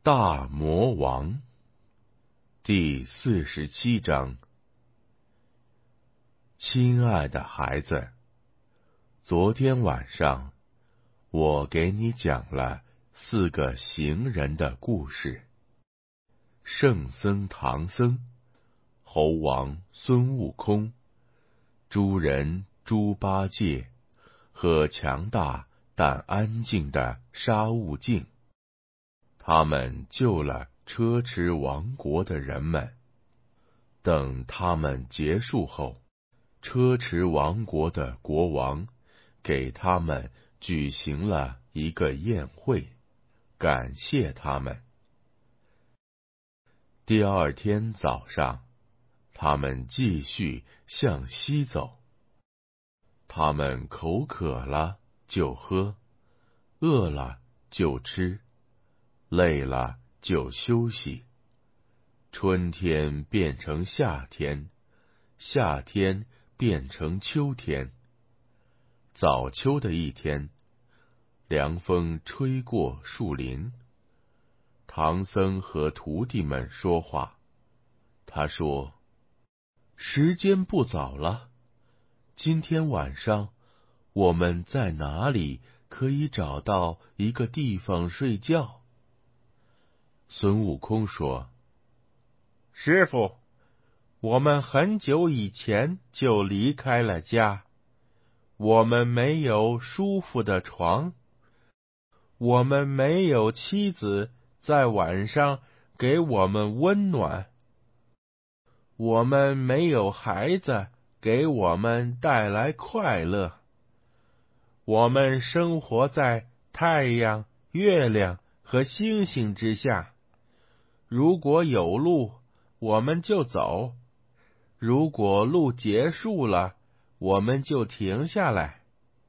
大魔王第47章。亲爱的孩子，昨天晚上我给你讲了4个行人的故事。圣僧唐僧、猴王孙悟空、猪人猪八戒和强大但安静的沙悟净。他们救了车迟王国的人们。等他们结束后，车迟王国的国王给他们举行了一个宴会，感谢他们。第二天早上，他们继续向西走。他们口渴了就喝，饿了就吃，累了就休息。春天变成夏天，夏天变成秋天。早秋的一天，凉风吹过树林。唐僧和徒弟们说话。他说：时间不早了，今天晚上我们在哪里可以找到一个地方睡觉？孙悟空说： 师父，我们很久以前就离开了家，我们没有舒服的床，我们没有妻子在晚上给我们温暖，我们没有孩子给我们带来快乐。我们生活在太阳、月亮和星星之下。如果有路，我们就走；如果路结束了，我们就停下来。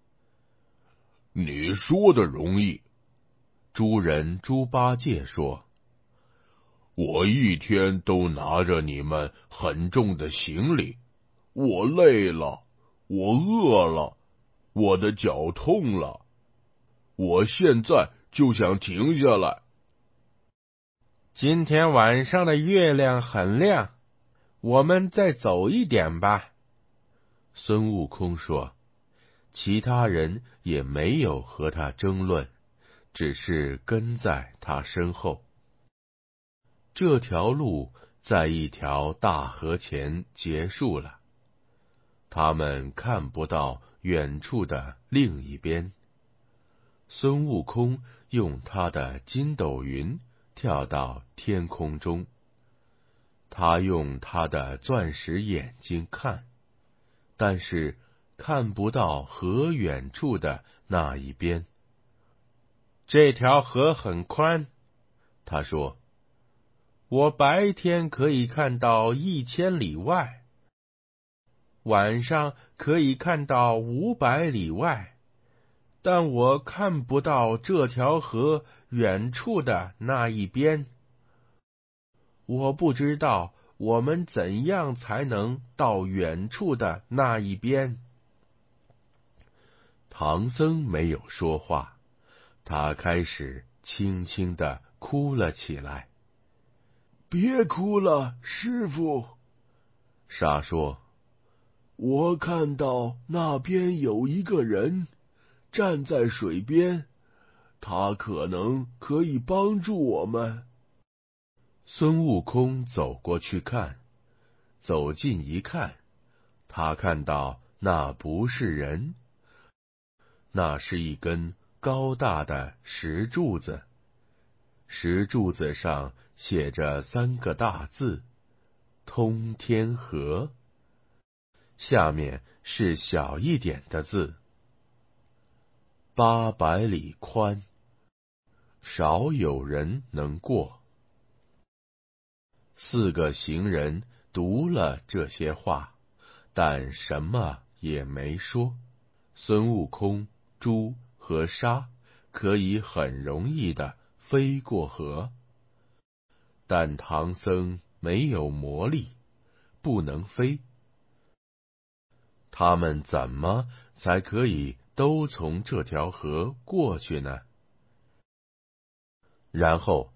你说的容易。猪人猪八戒说：我一天都拿着你们很重的行李，我累了，我饿了，我的脚痛了，我现在就想停下来。 今天晚上的月亮很亮，我们再走一点吧。 孙悟空说。其他人也没有和他争论，只是跟在他身后。这条路在一条大河前结束了，他们看不到远处的另一边。孙悟空用他的筋斗云跳到天空中，他用他的钻石眼睛看，但是看不到河远处的那一边。 这条河很宽， 他说， 我白天可以看到1000里外，晚上可以看到500里外，但我看不到这条河远处的那一边。我不知道我们怎样才能到远处的那一边。 唐僧没有说话，他开始轻轻地哭了起来。别哭了，师父。沙说，我看到那边有一个人站在水边，他可能可以帮助我们。孙悟空走过去看，走近一看，他看到那不是人，那是一根高大的石柱子，石柱子上写着3个大字：通天河。下面是小一点的字：800里宽，少有人能过。4个行人读了这些话，但什么也没说。孙悟空、猪和沙可以很容易地飞过河，但唐僧没有魔力，不能飞。他们怎么才可以都从这条河过去呢？然后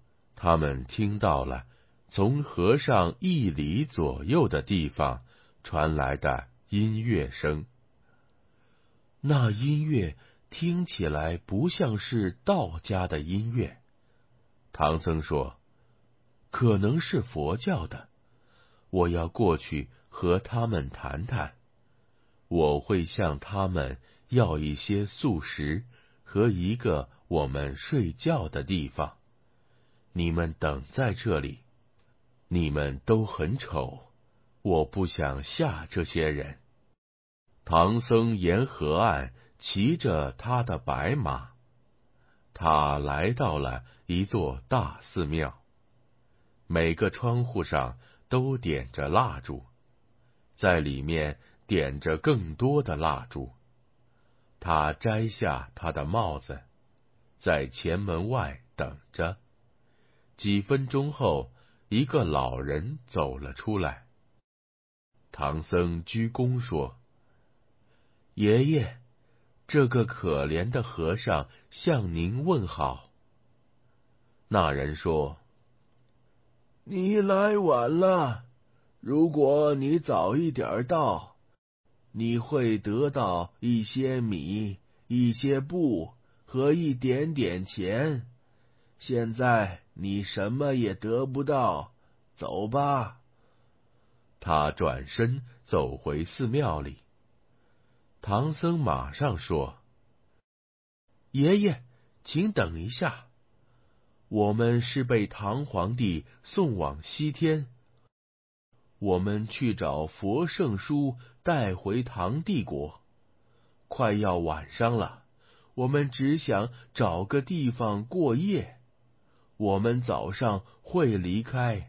他们听到了从河上1里左右的地方传来的音乐声。那音乐听起来不像是道家的音乐。唐僧说，可能是佛教的，我要过去和他们谈谈。我会向他们要一些素食和一个我们睡觉的地方。你们等在这里。你们都很丑，我不想吓这些人。唐僧沿河岸骑着他的白马，他来到了一座大寺庙，每个窗户上都点着蜡烛，在里面点着更多的蜡烛。他摘下他的帽子，在前门外等着。几分钟后，一个老人走了出来。唐僧鞠躬说：“爷爷，这个可怜的和尚向您问好。”那人说：“你来晚了，如果你早一点到，你会得到一些米、一些布和一点点钱。现在你什么也得不到，走吧。”他转身走回寺庙里。唐僧马上说：“爷爷，请等一下，我们是被唐皇帝送往西天，我们去找佛圣书带回唐帝国。快要晚上了，我们只想找个地方过夜，我们早上会离开。”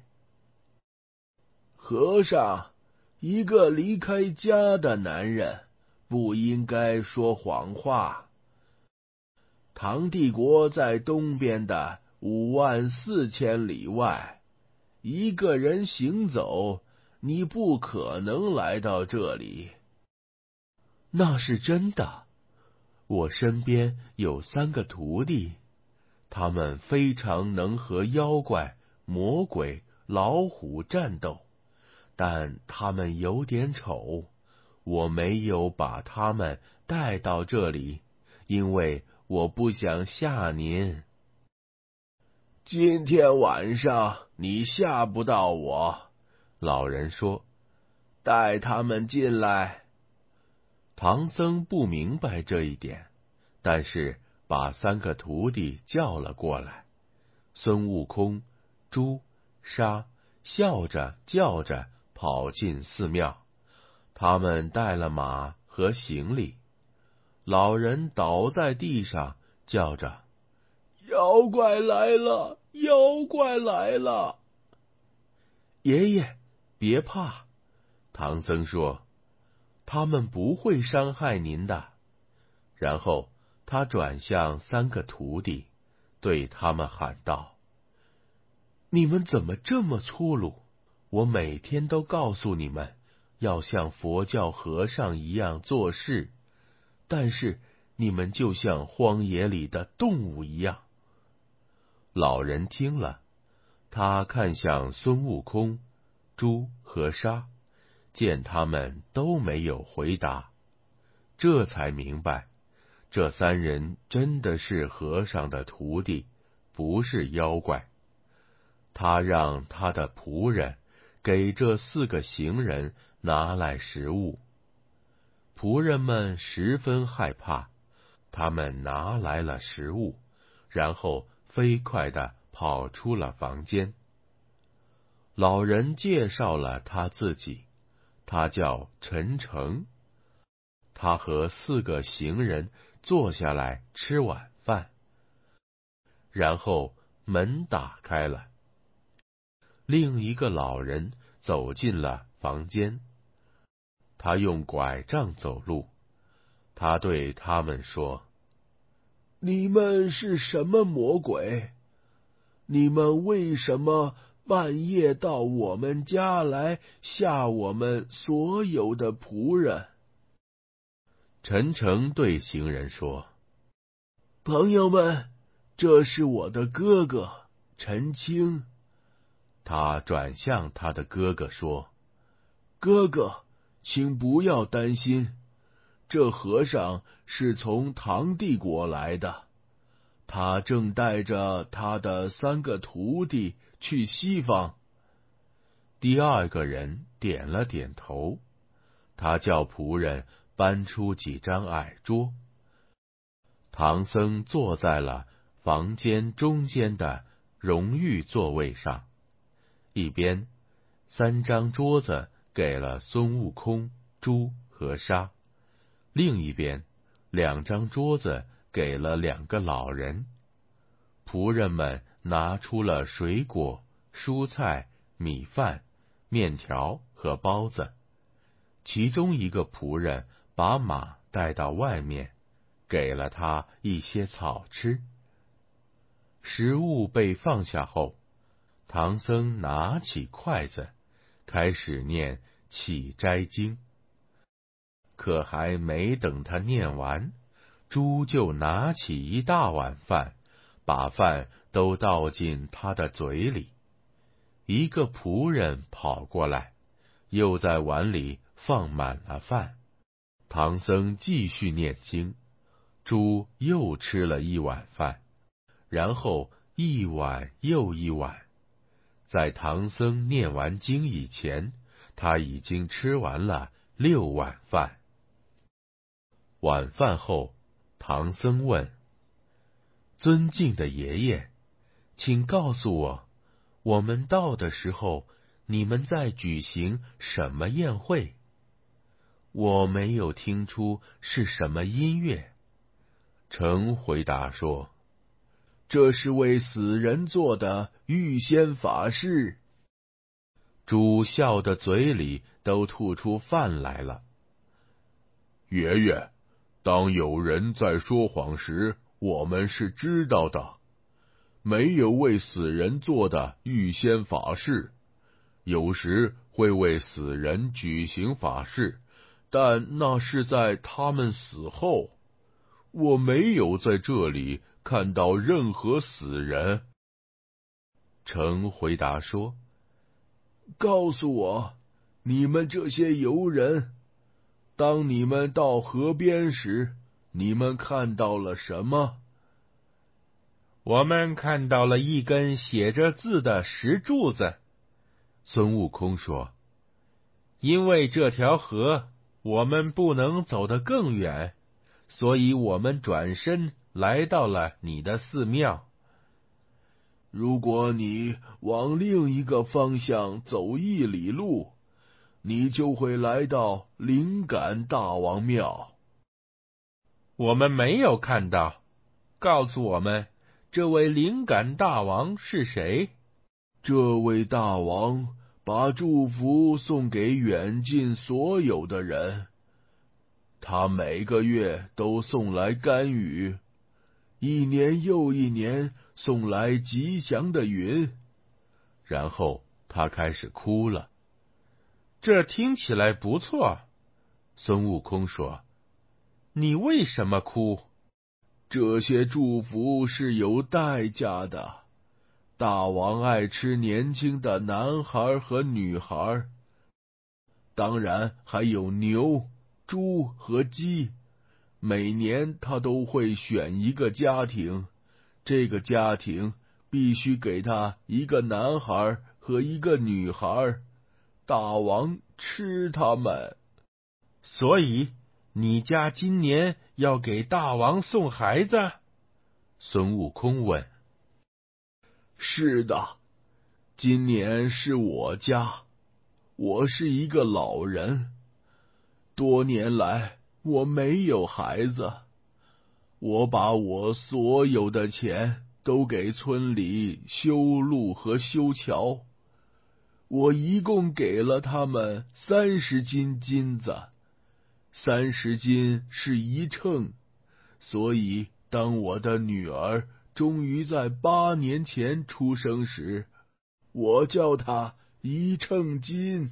和尚，一个离开家的男人不应该说谎话。唐帝国在东边的54000里外，一个人行走，你不可能来到这里。那是真的，我身边有3个徒弟，他们非常能和妖怪、魔鬼、老虎战斗，但他们有点丑，我没有把他们带到这里，因为我不想吓您。今天晚上你吓不到我，老人说，带他们进来。唐僧不明白这一点，但是把3个徒弟叫了过来。孙悟空、猪、沙笑着叫着跑进寺庙，他们带了马和行李。老人倒在地上，叫着：“妖怪来了！妖怪来了！”爷爷，别怕，唐僧说，他们不会伤害您的。然后他转向3个徒弟，对他们喊道：“你们怎么这么粗鲁？我每天都告诉你们，要像佛教和尚一样做事，但是你们就像荒野里的动物一样。”老人听了，他看向孙悟空、猪和沙，见他们都没有回答，这才明白，这3人真的是和尚的徒弟，不是妖怪。他让他的仆人给这4个行人拿来食物。仆人们十分害怕，他们拿来了食物，然后飞快地跑出了房间。老人介绍了他自己，他叫陈诚。他和4个行人坐下来吃晚饭，然后门打开了。另一个老人走进了房间，他用拐杖走路。他对他们说：“你们是什么魔鬼？你们为什么半夜到我们家来吓我们所有的仆人？”陈诚对行人说：“朋友们，这是我的哥哥， 陈清。他转向他的哥哥说：“哥哥，请不要担心，这和尚是从唐帝国来的，他正带着他的3个徒弟去西方。”第二个人点了点头，他叫仆人搬出几张矮桌，唐僧坐在了房间中间的荣誉座位上，一边3张桌子给了孙悟空、猪和沙，另一边2张桌子给了2个老人。仆人们拿出了水果、蔬菜、米饭、面条和包子，其中一个仆人把马带到外面，给了他一些草吃。食物被放下后，唐僧拿起筷子，开始念起斋经。可还没等他念完，猪就拿起一大碗饭，把饭都倒进他的嘴里。一个仆人跑过来，又在碗里放满了饭。唐僧继续念经，猪又吃了一碗饭，然后一碗又一碗。在唐僧念完经以前，他已经吃完了6碗饭。晚饭后，唐僧问：“尊敬的爷爷，请告诉我们到的时候，你们在举行什么宴会？我没有听出是什么音乐。”臣回答说：“这是为死人做的预先法事。”猪笑得嘴里都吐出饭来了。爷爷，当有人在说谎时，我们是知道的。没有为死人做的预先法事，有时会为死人举行法事，但那是在他们死后。我没有在这里看到任何死人。臣回答说：“告诉我，你们这些游人，当你们到河边时，你们看到了什么？” 我们看到了一根写着字的石柱子。 孙悟空说：“ 因为这条河，我们不能走得更远，所以我们转身来到了你的寺庙。 如果你往另一个方向走1里路，你就会来到灵感大王庙。” 我们没有看到，告诉我们，这位灵感大王是谁？ 这位大王把祝福送给远近所有的人，他每个月都送来甘雨，1年又1年送来吉祥的云。然后他开始哭了。 这听起来不错。 孙悟空说：“ 你为什么哭？” 这些祝福是有代价的。大王爱吃年轻的男孩和女孩，当然还有牛、猪和鸡。每年他都会选一个家庭，这个家庭必须给他一个男孩和一个女孩。大王吃他们。 所以你家今年要给大王送孩子？ 孙悟空问。是的，今年是我家。我是一个老人，多年来我没有孩子。我把我所有的钱都给村里修路和修桥。我一共给了他们30斤金子，30斤是1秤，所以当我的女儿终于在8年前出生时，我叫她1秤金。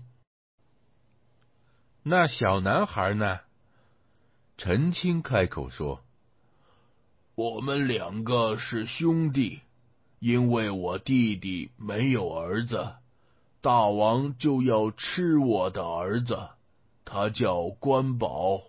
那小男孩呢？ 陈清开口说：“我们2个是兄弟， 因为我弟弟没有儿子，大王就要吃我的儿子，他叫关宝。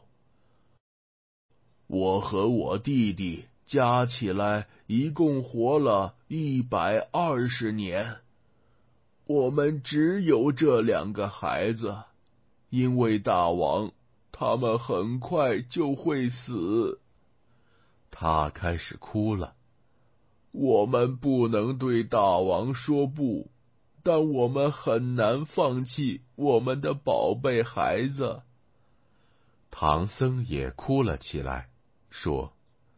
我和我弟弟加起来一共活了120年，我们只有这2个孩子，因为大王他们很快就会死。 他开始哭了。 我们不能对大王说不，但我们很难放弃我们的宝贝孩子。 唐僧也哭了起来，说：“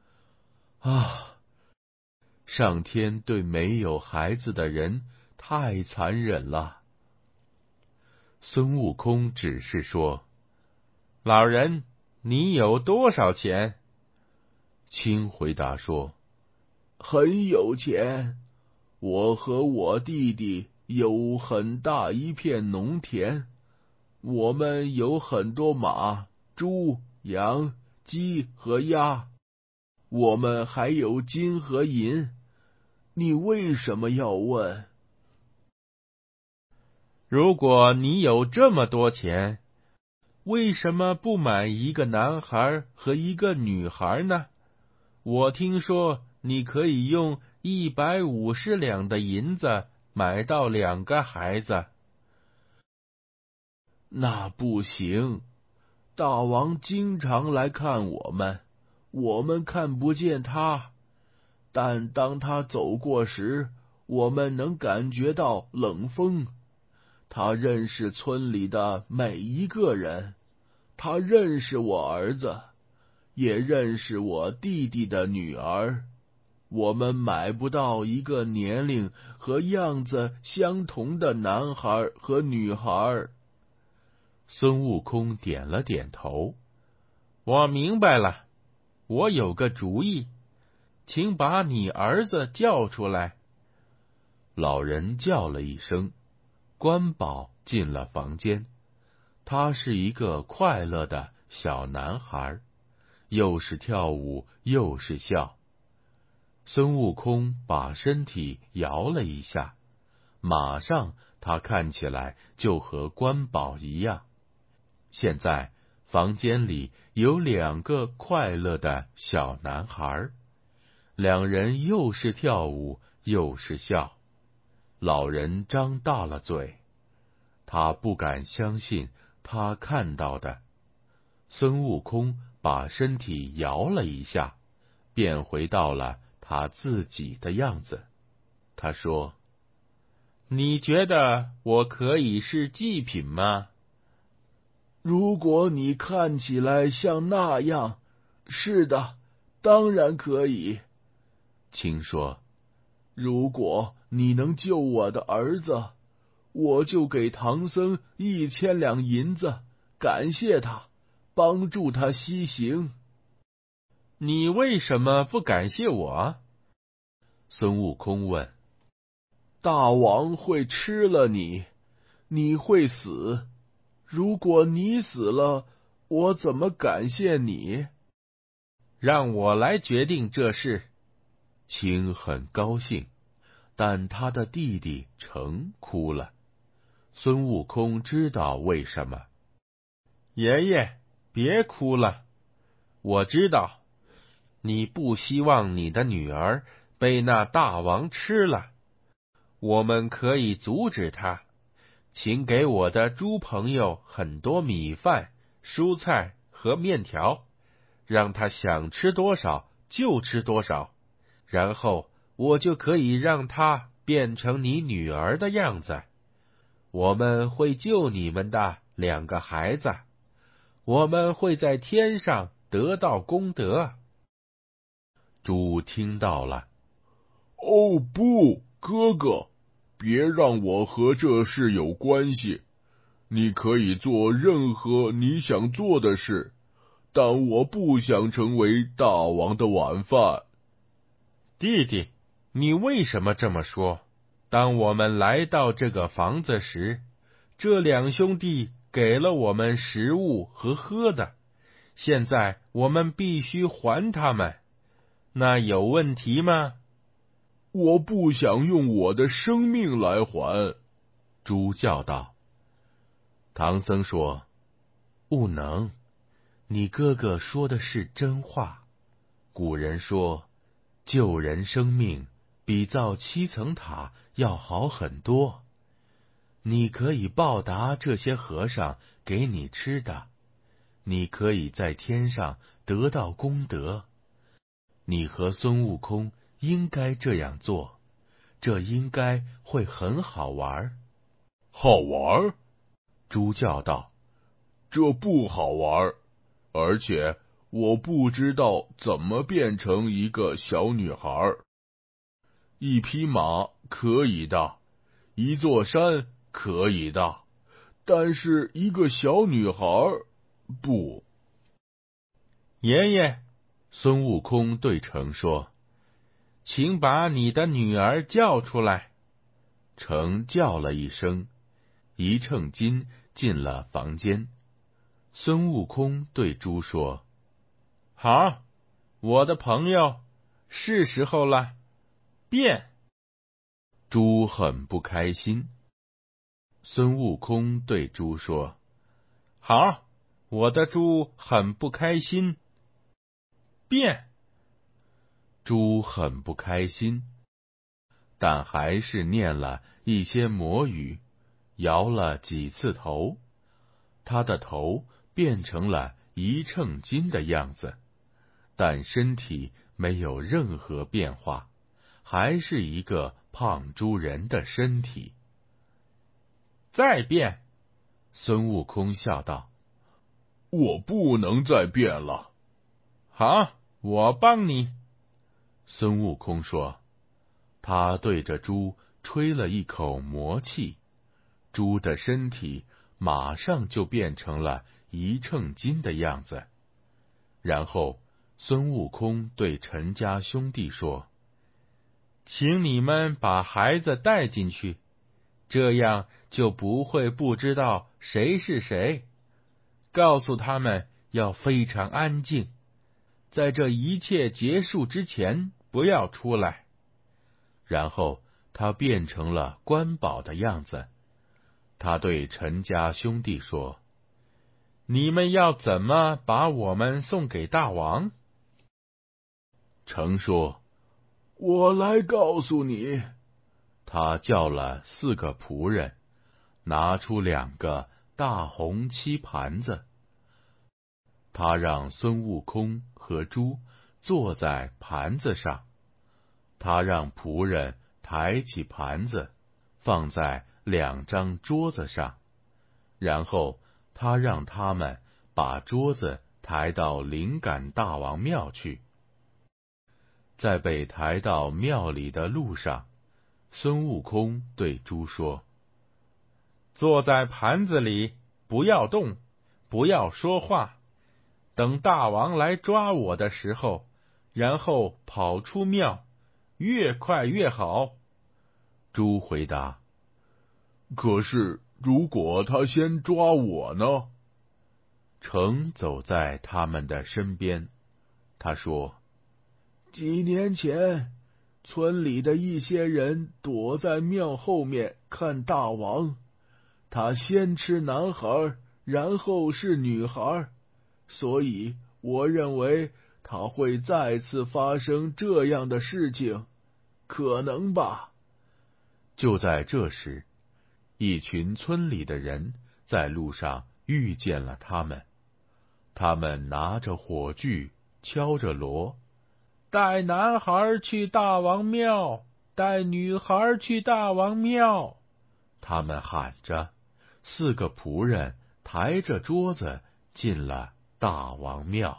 上天对没有孩子的人太残忍了。”孙悟空只是说：“ 老人，你有多少钱？” 青回答说：“ 很有钱，我和我弟弟有很大一片农田，我们有很多马、猪、羊、鸡和鸭，我们还有金和银。你为什么要问？” 如果你有这么多钱，为什么不买一个男孩和一个女孩呢？我听说你可以用150两的银子买到2个孩子。 那不行，大王经常来看我们，我们看不见他，但当他走过时，我们能感觉到冷风。他认识村里的每一个人，他认识我儿子，也认识我弟弟的女儿。我们买不到一个年龄和样子相同的男孩和女孩。 孙悟空点了点头。 我明白了，我有个主意，请把你儿子叫出来。 老人叫了一声，关宝进了房间。他是一个快乐的小男孩，又是跳舞又是笑。孙悟空把身体摇了一下，马上他看起来就和关宝一样。现在房间里有2个快乐的小男孩，2人又是跳舞又是笑。老人张大了嘴，他不敢相信他看到的。孙悟空把身体摇了一下，变回到了他自己的样子。他说：“ 你觉得我可以是祭品吗？” 如果你看起来像那样，是的，当然可以。 青说：“ 如果你能救我的儿子，我就给唐僧1000两银子，感谢他，帮助他西行。” 你为什么不感谢我？ 孙悟空问。 大王会吃了你，你会死。如果你死了，我怎么感谢你？ 让我来决定这事。 青很高兴，但他的弟弟成哭了。孙悟空知道为什么。 爷爷，别哭了，我知道你不希望你的女儿被那大王吃了。我们可以阻止他，请给我的猪朋友很多米饭、蔬菜和面条，让他想吃多少就吃多少，然后我就可以让他变成你女儿的样子。我们会救你们的2个孩子，我们会在天上得到功德。 猪听到了。 哦不，哥哥，别让我和这事有关系。你可以做任何你想做的事，但我不想成为大王的晚饭。 弟弟，你为什么这么说？当我们来到这个房子时，这2兄弟给了我们食物和喝的，现在我们必须还他们，那有问题吗？ 我不想用我的生命来还。 猪叫道。唐僧说：不能，你哥哥说的是真话。古人说，救人生命比造7层塔要好很多。你可以报答这些和尚给你吃的，你可以在天上得到功德。你和孙悟空应该这样做，这应该会很好玩。 好玩？ 猪叫道。 这不好玩，而且我不知道怎么变成一个小女孩。一匹马可以的，一座山可以的，但是一个小女孩不。 爷爷， 孙悟空对城说： 请把你的女儿叫出来。 城叫了一声，一秤金进了房间。孙悟空对猪说： 好，我的朋友，是时候了，变。 猪很不开心。孙悟空对猪说： 好，我的猪很不开心，变。 猪很不开心，但还是念了一些魔语，摇了几次头，他的头变成了一秤金的样子，但身体没有任何变化，还是一个胖猪人的身体。 再变。 孙悟空笑道： 我不能再变了。 好，我帮你。 孙悟空说。他对着猪吹了一口魔气，猪的身体马上就变成了一秤金的样子。然后孙悟空对陈家兄弟说： 请你们把孩子带进去，这样就不会不知道谁是谁。告诉他们要非常安静，在这一切结束之前不要出来。 然后他变成了关宝的样子。他对陈家兄弟说： 你们要怎么把我们送给大王？ 程说： 我来告诉你。 他叫了4个仆人，拿出2个大红漆盘子。他让孙悟空和猪坐在盘子上，他让仆人抬起盘子，放在2张桌子上，然后他让他们把桌子抬到灵感大王庙去。在被抬到庙里的路上，孙悟空对猪说： 坐在盘子里，不要动，不要说话，等大王来抓我的时候，然后跑出庙，越快越好。 猪回答： 可是如果他先抓我呢？ 程走在他们的身边，他说： 几年前，村里的一些人躲在庙后面看大王，他先吃男孩，然后是女孩，所以我认为他会再次发生这样的事情，可能吧。 就在这时，一群村里的人在路上遇见了他们，他们拿着火炬，敲着锣， 带男孩去大王庙，带女孩去大王庙。 他们喊着，4个仆人抬着桌子进了大王庙。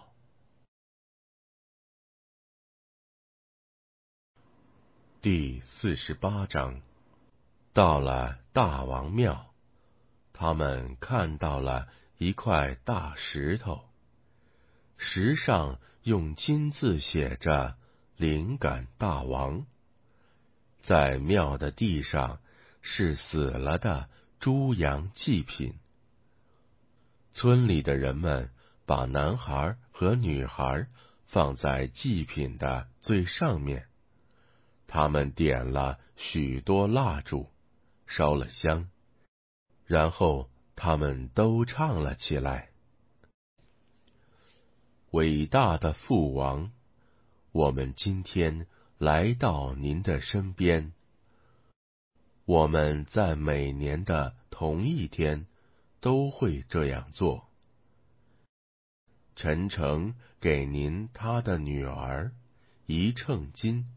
第48章。到了大王庙，他们看到了一块大石头，石上用金字写着灵感大王。在庙的地上是死了的猪羊祭品。村里的人们把男孩和女孩放在祭品的最上面， 他们点了许多蜡烛，烧了香，然后他们都唱了起来。伟大的父王，我们今天来到您的身边。我们在每年的同一天都会这样做。陈诚给您他的女儿1秤金，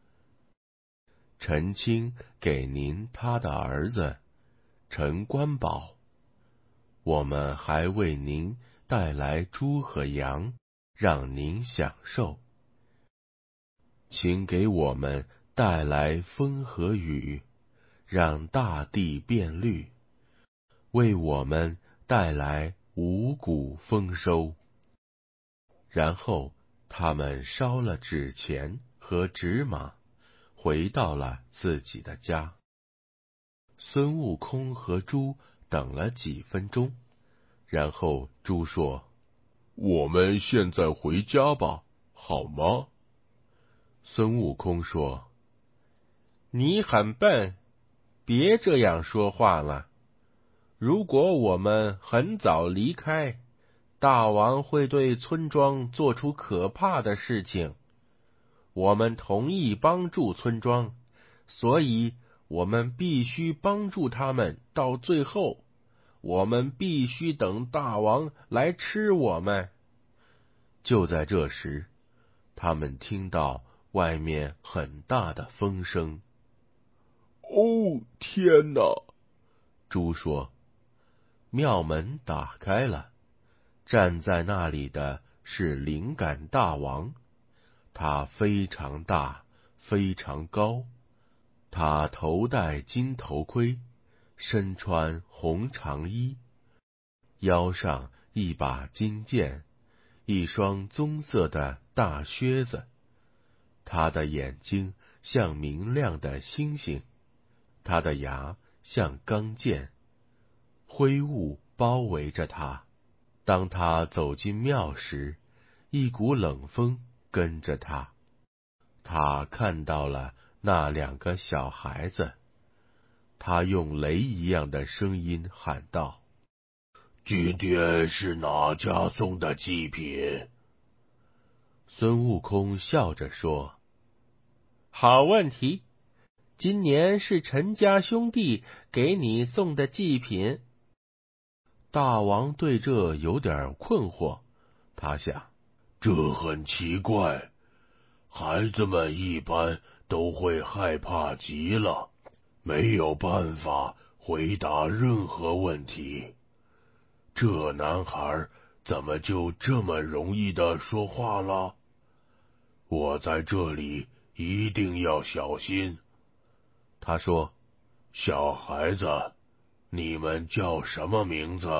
陈清给您他的儿子陈官宝。我们还为您带来猪和羊，让您享受。请给我们带来风和雨，让大地变绿，为我们带来五谷丰收。然后他们烧了纸钱和纸马，回到了自己的家。孙悟空和猪等了几分钟，然后猪说：“ 我们现在回家吧，好吗？” 孙悟空说：“ 你很笨，别这样说话了。如果我们很早离开，大王会对村庄做出可怕的事情。我们同意帮助村庄，所以我们必须帮助他们到最后。我们必须等大王来吃我们。” 就在这时，他们听到外面很大的风声。 哦，天哪！ 猪说：“庙门打开了，站在那里的是灵感大王，他非常大，非常高，他头戴金头盔，身穿红长衣，腰上一把金剑，一双棕色的大靴子，他的眼睛像明亮的星星，他的牙像钢剑，灰雾包围着他。当他走进庙时，一股冷风跟着他。他看到了那2个小孩子，他用雷一样的声音喊道：“ 今天是哪家送的祭品？” 孙悟空笑着说：“ 好问题，今年是陈家兄弟给你送的祭品。” 大王对这有点困惑，他想， 这很奇怪，孩子们一般都会害怕极了，没有办法回答任何问题。这男孩怎么就这么容易的说话了？我在这里一定要小心。 他说：“ 小孩子，你们叫什么名字？”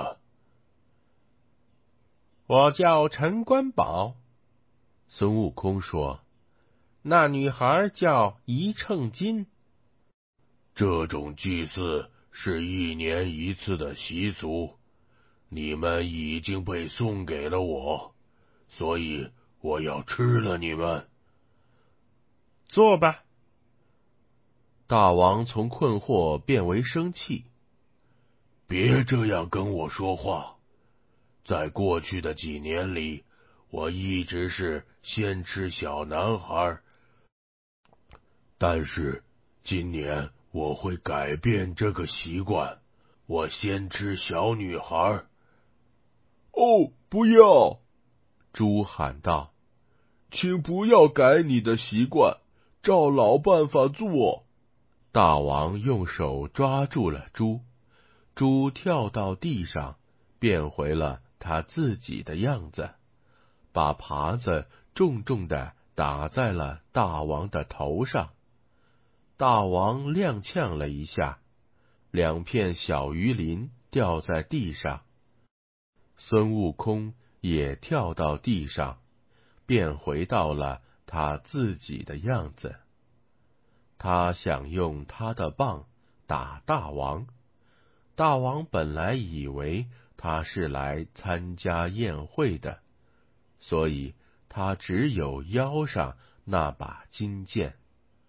我叫陈官宝。 孙悟空说：“ 那女孩叫1秤金。” 这种祭祀是1年1次的习俗，你们已经被送给了我，所以我要吃了你们。 坐吧。 大王从困惑变为生气。 别这样跟我说话。在过去的几年里，我一直是先吃小男孩，但是今年我会改变这个习惯，我先吃小女孩。 哦，不要！ 猪喊道：“ 请不要改你的习惯，照老办法做。” 大王用手抓住了猪，猪跳到地上，变回了他自己的样子，把耙子重重地打在了大王的头上。大王踉跄了一下，2片小鱼鳞掉在地上。孙悟空也跳到地上，变回到了他自己的样子。他想用他的棒打大王。大王本来以为他是来参加宴会的，所以他只有腰上那把金剑。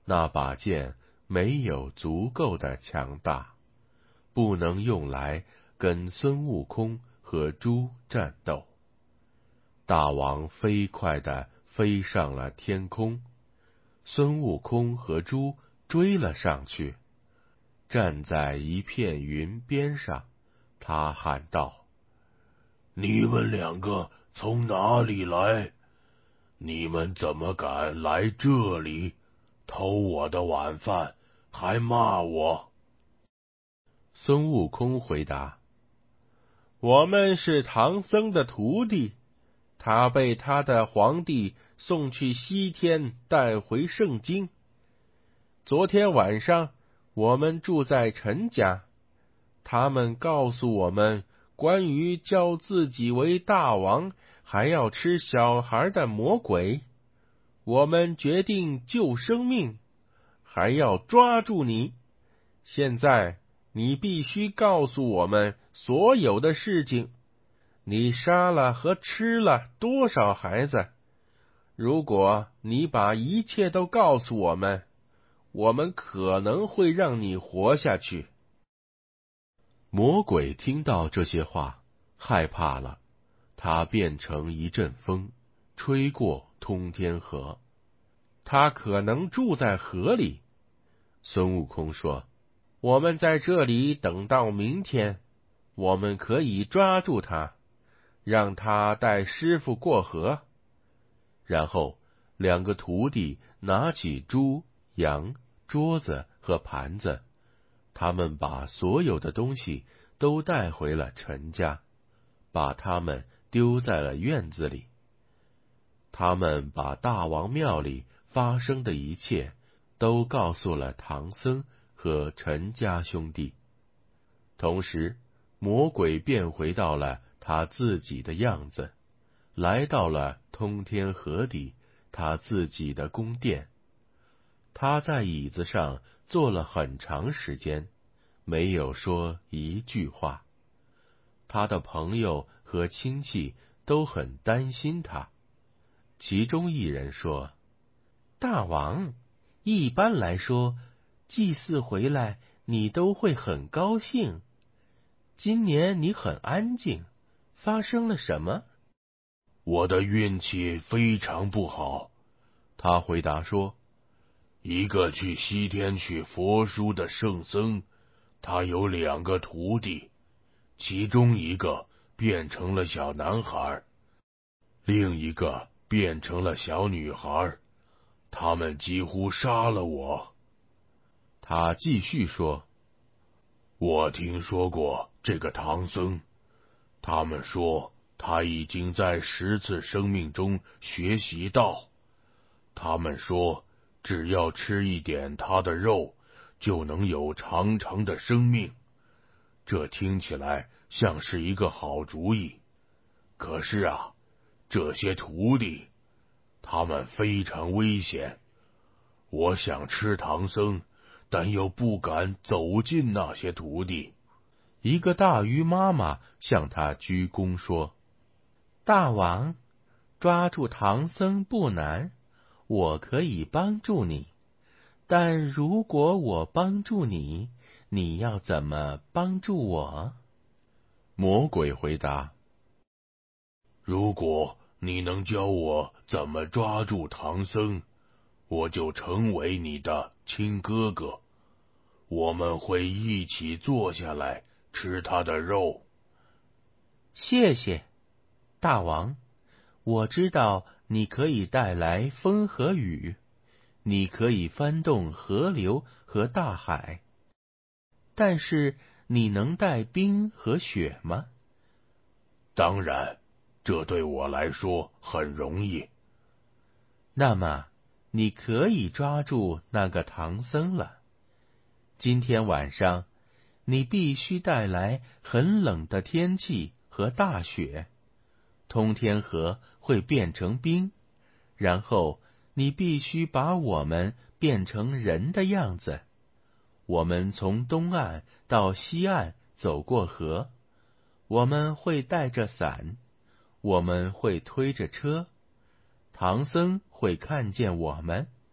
那把剑没有足够的强大，不能用来跟孙悟空和猪战斗。大王飞快地飞上了天空，孙悟空和猪追了上去。站在一片云边上，他喊道：“ 你们两个从哪里来？你们怎么敢来这里，偷我的晚饭，还骂我？” 孙悟空回答：“ 我们是唐僧的徒弟，他被他的皇帝送去西天带回圣经。昨天晚上我们住在陈家，他们告诉我们关于叫自己为大王还要吃小孩的魔鬼，我们决定救生命，还要抓住你。现在你必须告诉我们所有的事情，你杀了和吃了多少孩子？如果你把一切都告诉我们，我们可能会让你活下去。” 魔鬼听到这些话，害怕了，他变成一阵风，吹过通天河。 他可能住在河里。 孙悟空说：“ 我们在这里等到明天，我们可以抓住他，让他带师傅过河。” 然后两个徒弟拿起猪、羊、桌子和盘子，他们把所有的东西都带回了陈家，把它们丢在了院子里。他们把大王庙里发生的一切都告诉了唐僧和陈家兄弟。同时，魔鬼变回到了他自己的样子，来到了通天河底他自己的宫殿。他在椅子上坐了很长时间，没有说一句话。他的朋友和亲戚都很担心他。其中一人说：“大王，一般来说，祭祀回来你都会很高兴。今年你很安静，发生了什么？”“ 我的运气非常不好。” 他回答说：“ 一个去西天取佛书的圣僧，他有2个徒弟，其中一个变成了小男孩，另一个变成了小女孩，他们几乎杀了我。” 他继续说：“ 我听说过这个唐僧，他们说他已经在10次生命中学习道，他们说只要吃一点他的肉，就能有长长的生命。这听起来像是一个好主意。可是啊，这些徒弟，他们非常危险。我想吃唐僧，但又不敢走近那些徒弟。” 一个大鱼妈妈向他鞠躬说：“大王，抓住唐僧不难，我可以帮助你。但如果我帮助你，你要怎么帮助我？”魔鬼回答：“ 如果你能教我怎么抓住唐僧，我就成为你的亲哥哥，我们会一起坐下来吃他的肉。”“ 谢谢，大王，我知道你可以带来风和雨，你可以翻动河流和大海，但是你能带冰和雪吗？”“ 当然，这对我来说很容易。”“ 那么，你可以抓住那个唐僧了。今天晚上，你必须带来很冷的天气和大雪，通天河会变成冰，然后你必须把我们变成人的样子。我们从东岸到西岸走过河，我们会带着伞，我们会推着车，唐僧会看见我们，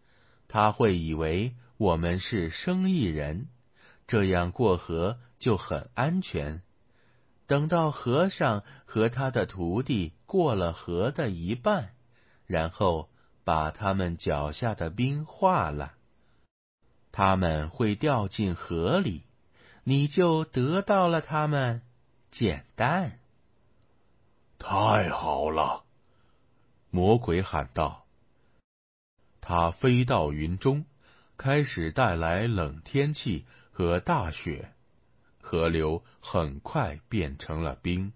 他会以为我们是生意人，这样过河就很安全。等到和尚和他的徒弟过了河的一半，然后把他们脚下的冰化了，他们会掉进河里，你就得到了他们。简单。 太好了！ 魔鬼喊道。他飞到云中，开始带来冷天气和大雪，河流很快变成了冰。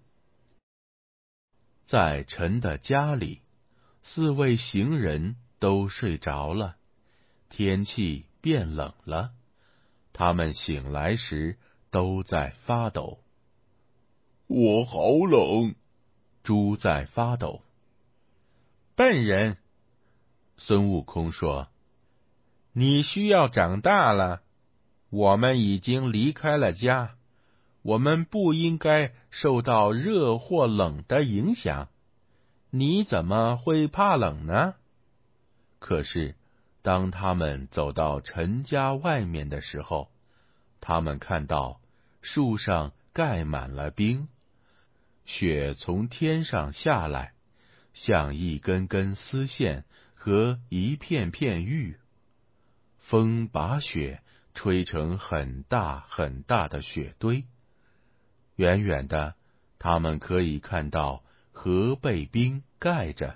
在陈的家里，4位行人都睡着了，天气变冷了，他们醒来时都在发抖。 我好冷。 猪在发抖。 笨人， 孙悟空说， 你需要长大了。我们已经离开了家，我们不应该受到热或冷的影响。你怎么会怕冷呢？ 可是，当他们走到陈家外面的时候，他们看到树上盖满了冰，雪从天上下来，像一根根丝线和一片片玉。风把雪吹成很大很大的雪堆。远远的，他们可以看到河被冰盖着。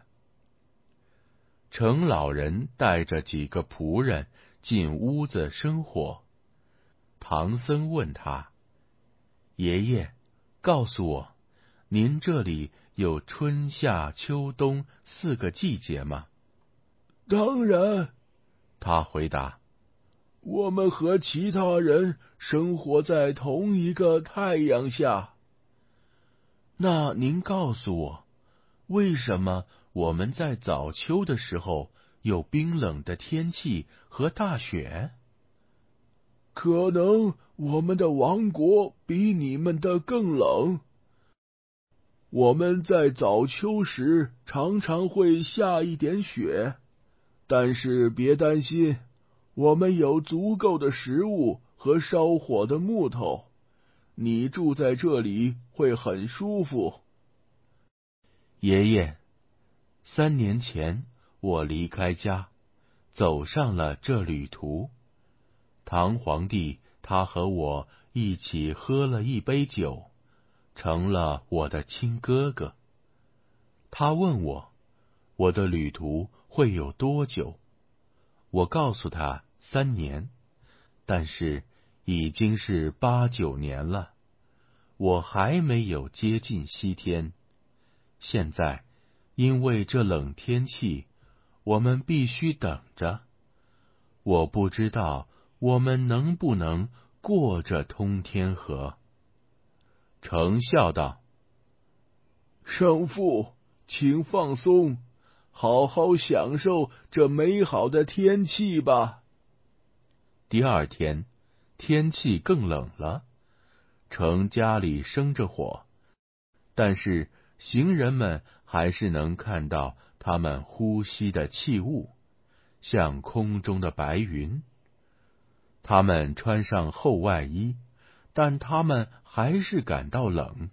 程老人带着几个仆人进屋子生火。唐僧问他：“爷爷，告诉我，您这里有春夏秋冬4个季节吗？”“ 当然。” 他回答。“ 我们和其他人生活在同一个太阳下。”“ 那您告诉我，为什么我们在早秋的时候有冰冷的天气和大雪？”“ 可能我们的王国比你们的更冷。我们在早秋时常常会下一点雪，但是别担心，我们有足够的食物和烧火的木头，你住在这里会很舒服。”“ 爷爷，3年前我离开家，走上了这旅途。唐皇帝他和我一起喝了一杯酒，成了我的亲哥哥。他问我的旅途会有多久？我告诉他3年，但是已经是8、9年了，我还没有接近西天。现在因为这冷天气，我们必须等着。我不知道我们能不能过这通天河。”程笑道：“ 生父，请放松，好好享受这美好的天气吧。” 第2天，天气更冷了。程家里生着火，但是行人们还是能看到他们呼吸的气雾，像空中的白云。他们穿上厚外衣，但他们还是感到冷。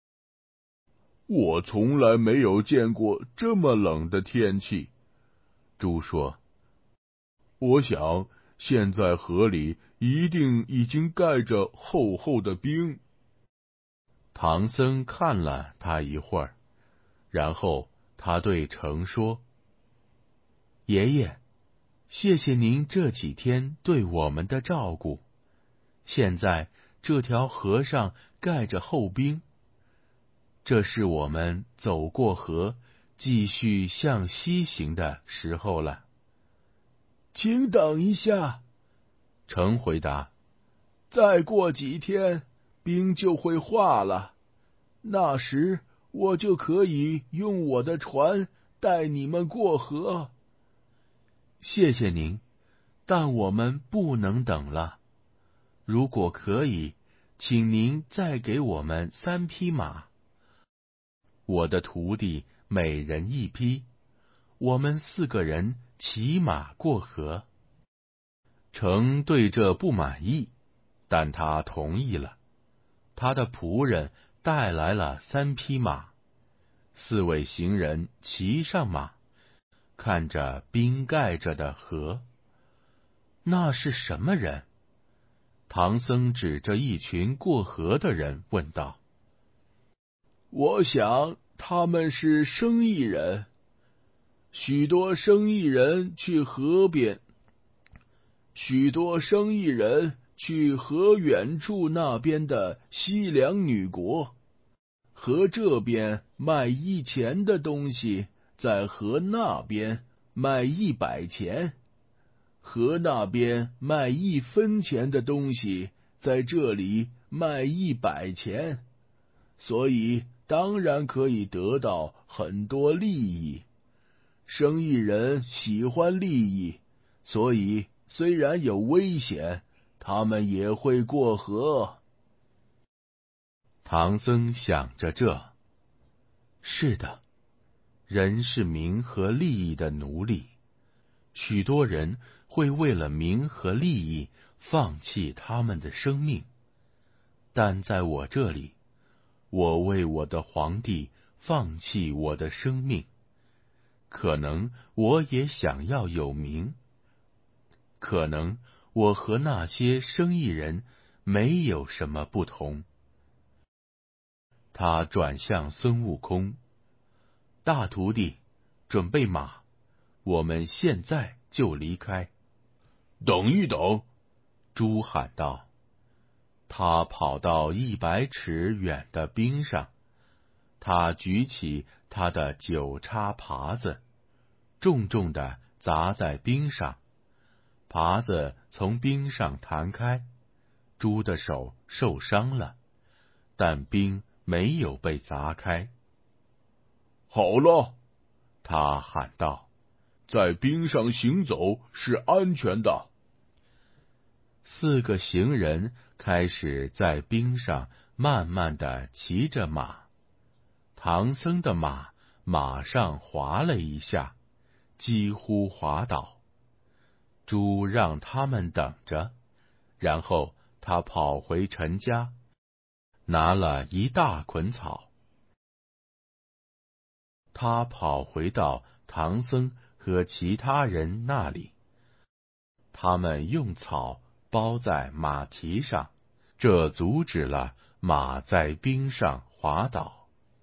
“我从来没有见过这么冷的天气。” 猪说：“ 我想现在河里一定已经盖着厚厚的冰。” 唐僧看了他一会儿，然后他对程说：“爷爷，谢谢您这几天对我们的照顾。现在这条河上盖着厚冰，这是我们走过河，继续向西行的时候了。”“ 请等一下。” 程回答，“ 再过几天，冰就会化了，那时我就可以用我的船带你们过河。”“ 谢谢您，但我们不能等了。如果可以，请您再给我们3匹马，我的徒弟每人1匹，我们4个人骑马过河。” 城对这不满意，但他同意了。他的仆人带来了3匹马，4位行人骑上马，看着冰盖着的河。那是什么人？唐僧指着一群过河的人问道：“ 我想他们是生意人。许多生意人去河远处那边的西凉女国，河这边卖1钱的东西，在河那边卖100钱；河那边卖1分钱的东西，在这里卖100钱。所以当然可以得到很多利益。生意人喜欢利益，所以虽然有危险，他们也会过河。” 唐僧想着是的，人是名和利益的奴隶，许多人会为了名和利益放弃他们的生命。但在我这里，我为我的皇帝放弃我的生命。可能我也想要有名，可能我和那些生意人没有什么不同。他转向孙悟空：“大徒弟，准备马，我们现在就离开。”“ 等一等！” 猪喊道。他跑到100尺远的冰上，他举起他的9叉耙子，重重地砸在冰上，耙子从冰上弹开，猪的手受伤了，但冰没有被砸开。 “好了！” 他喊道，“ 在冰上行走是安全的。 ”4个行人开始在冰上慢慢地骑着马。唐僧的马马上滑了一下，几乎滑倒。猪让他们等着，然后他跑回陈家，拿了一大捆草。他跑回到唐僧和其他人那里，他们用草包在马蹄上，这阻止了马在冰上滑倒。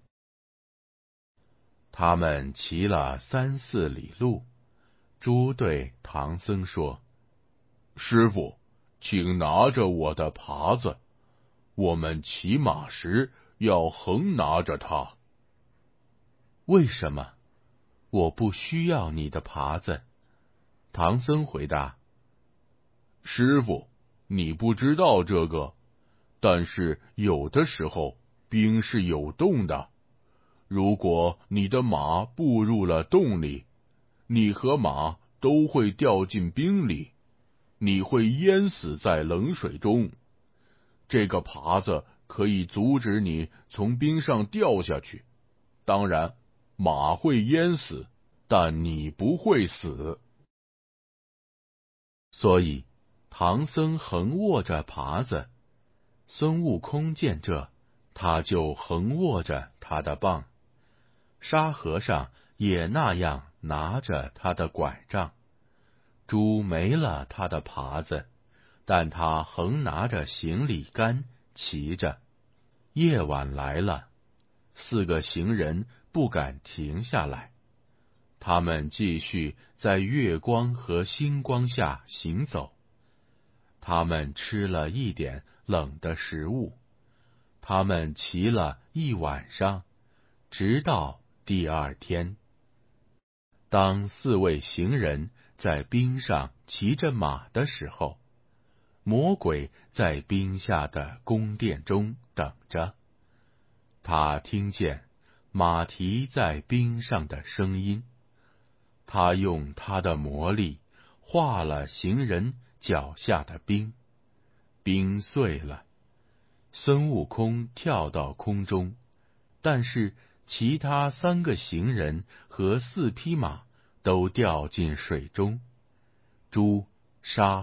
他们骑了3、4里路，猪对唐僧说：“ 师傅，请拿着我的耙子，我们骑马时要横拿着它。”“ 为什么？我不需要你的耙子。”唐僧回答。 “师傅，你不知道这个，但是有的时候冰是有洞的。如果你的马步入了洞里，你和马都会掉进冰里，你会淹死在冷水中。这个耙子可以阻止你从冰上掉下去。当然，马会淹死，但你不会死。” 所以，唐僧横握着耙子，孙悟空见这，他就横握着他的棒。沙和尚也那样拿着他的拐杖。猪没了他的耙子，但他横拿着行李杆骑着。夜晚来了，4个行人不敢停下来，他们继续在月光和星光下行走。他们吃了一点冷的食物，他们骑了一晚上，直到第2天。当4位行人在冰上骑着马的时候，魔鬼在冰下的宫殿中等着。他听见马蹄在冰上的声音，他用他的魔力化了行人脚下的冰，冰碎了。孙悟空跳到空中，但是其他3个行人和4匹马都掉进水中。猪、沙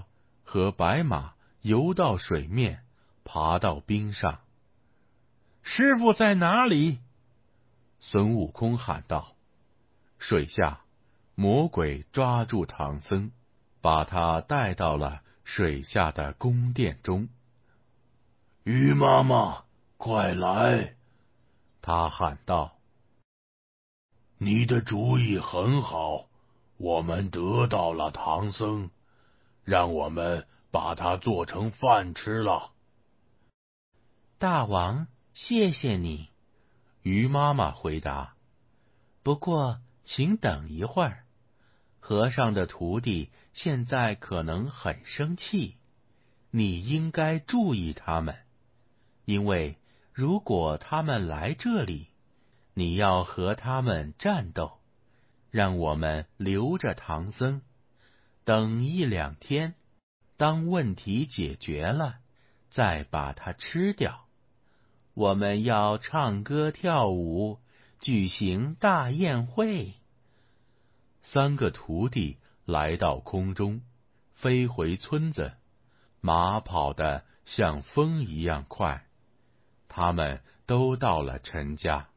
和白马游到水面，爬到冰上。 师傅在哪里？ 孙悟空喊道。水下，魔鬼抓住唐僧，把他带到了水下的宫殿中。 鱼妈妈，快来！ 他喊道。 你的主意很好，我们得到了唐僧，让我们把他做成饭吃了。 大王，谢谢你。 鱼妈妈回答。 不过，请等一会儿，和尚的徒弟现在可能很生气，你应该注意他们，因为如果他们来这里，你要和他们战斗，让我们留着唐僧，等1-2天，当问题解决了，再把它吃掉。我们要唱歌跳舞，举行大宴会。 3个徒弟来到空中，飞回村子，马跑得像风一样快。他们都到了陈家。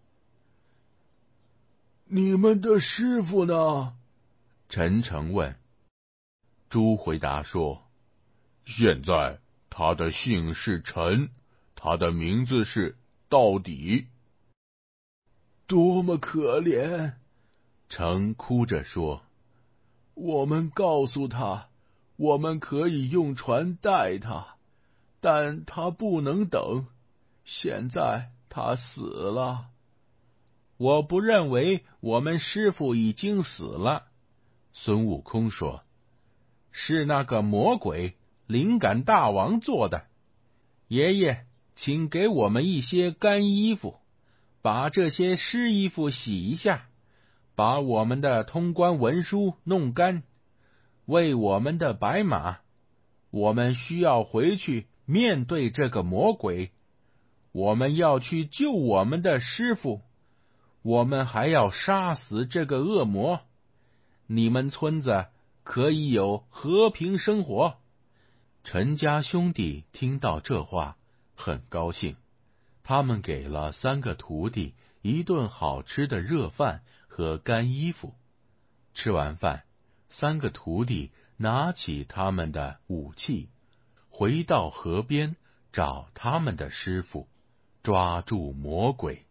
你们的师傅呢？ 陈诚问。猪回答说：现在他的姓是陈，他的名字是到底。 多么可怜！ 诚哭着说： 我们告诉他，我们可以用船带他，但他不能等。现在他死了。 我不认为我们师傅已经死了。 孙悟空说： 是那个魔鬼灵感大王做的。爷爷，请给我们一些干衣服，把这些湿衣服洗一下，把我们的通关文书弄干，为我们的白马。我们需要回去面对这个魔鬼，我们要去救我们的师傅，我们还要杀死这个恶魔。你们村子可以有和平生活。 陈家兄弟听到这话，很高兴。他们给了3个徒弟一顿好吃的热饭和干衣服。吃完饭，3个徒弟拿起他们的武器，回到河边找他们的师傅，抓住魔鬼。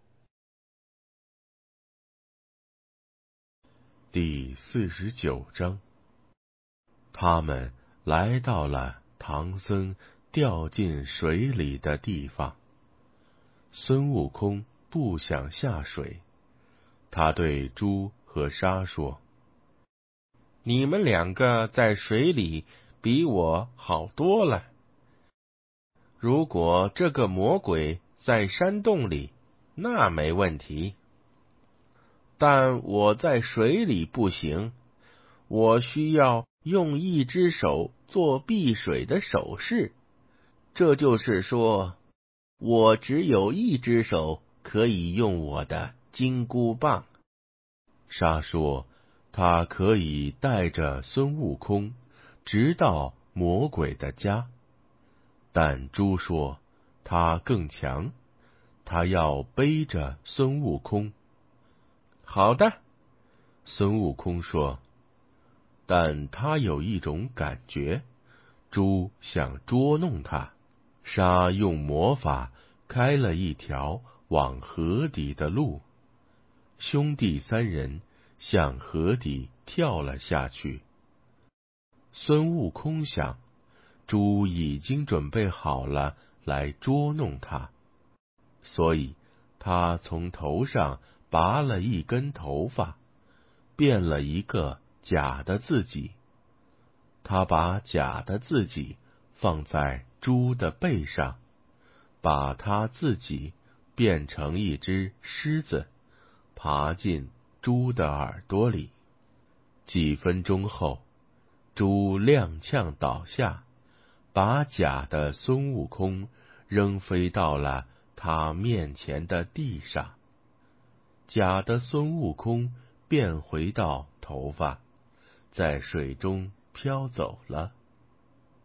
第49章，他们来到了唐僧掉进水里的地方。孙悟空不想下水，他对猪和沙说： 你们2个在水里比我好多了。如果这个魔鬼在山洞里，那没问题。但我在水里不行，我需要用一只手做避水的手势。这就是说，我只有一只手可以用我的金箍棒。 沙说他可以带着孙悟空直到魔鬼的家，但猪说他更强，他要背着孙悟空。 好的， 孙悟空说，但他有一种感觉，猪想捉弄他。沙用魔法开了一条往河底的路，兄弟3人向河底跳了下去。孙悟空想，猪已经准备好了来捉弄他，所以他从头上拔了一根头发，变了一个假的自己。他把假的自己放在猪的背上，把他自己变成一只狮子，爬进猪的耳朵里。几分钟后，猪踉跄倒下，把假的孙悟空扔飞到了他面前的地上。假的孙悟空变回到头发，在水中飘走了。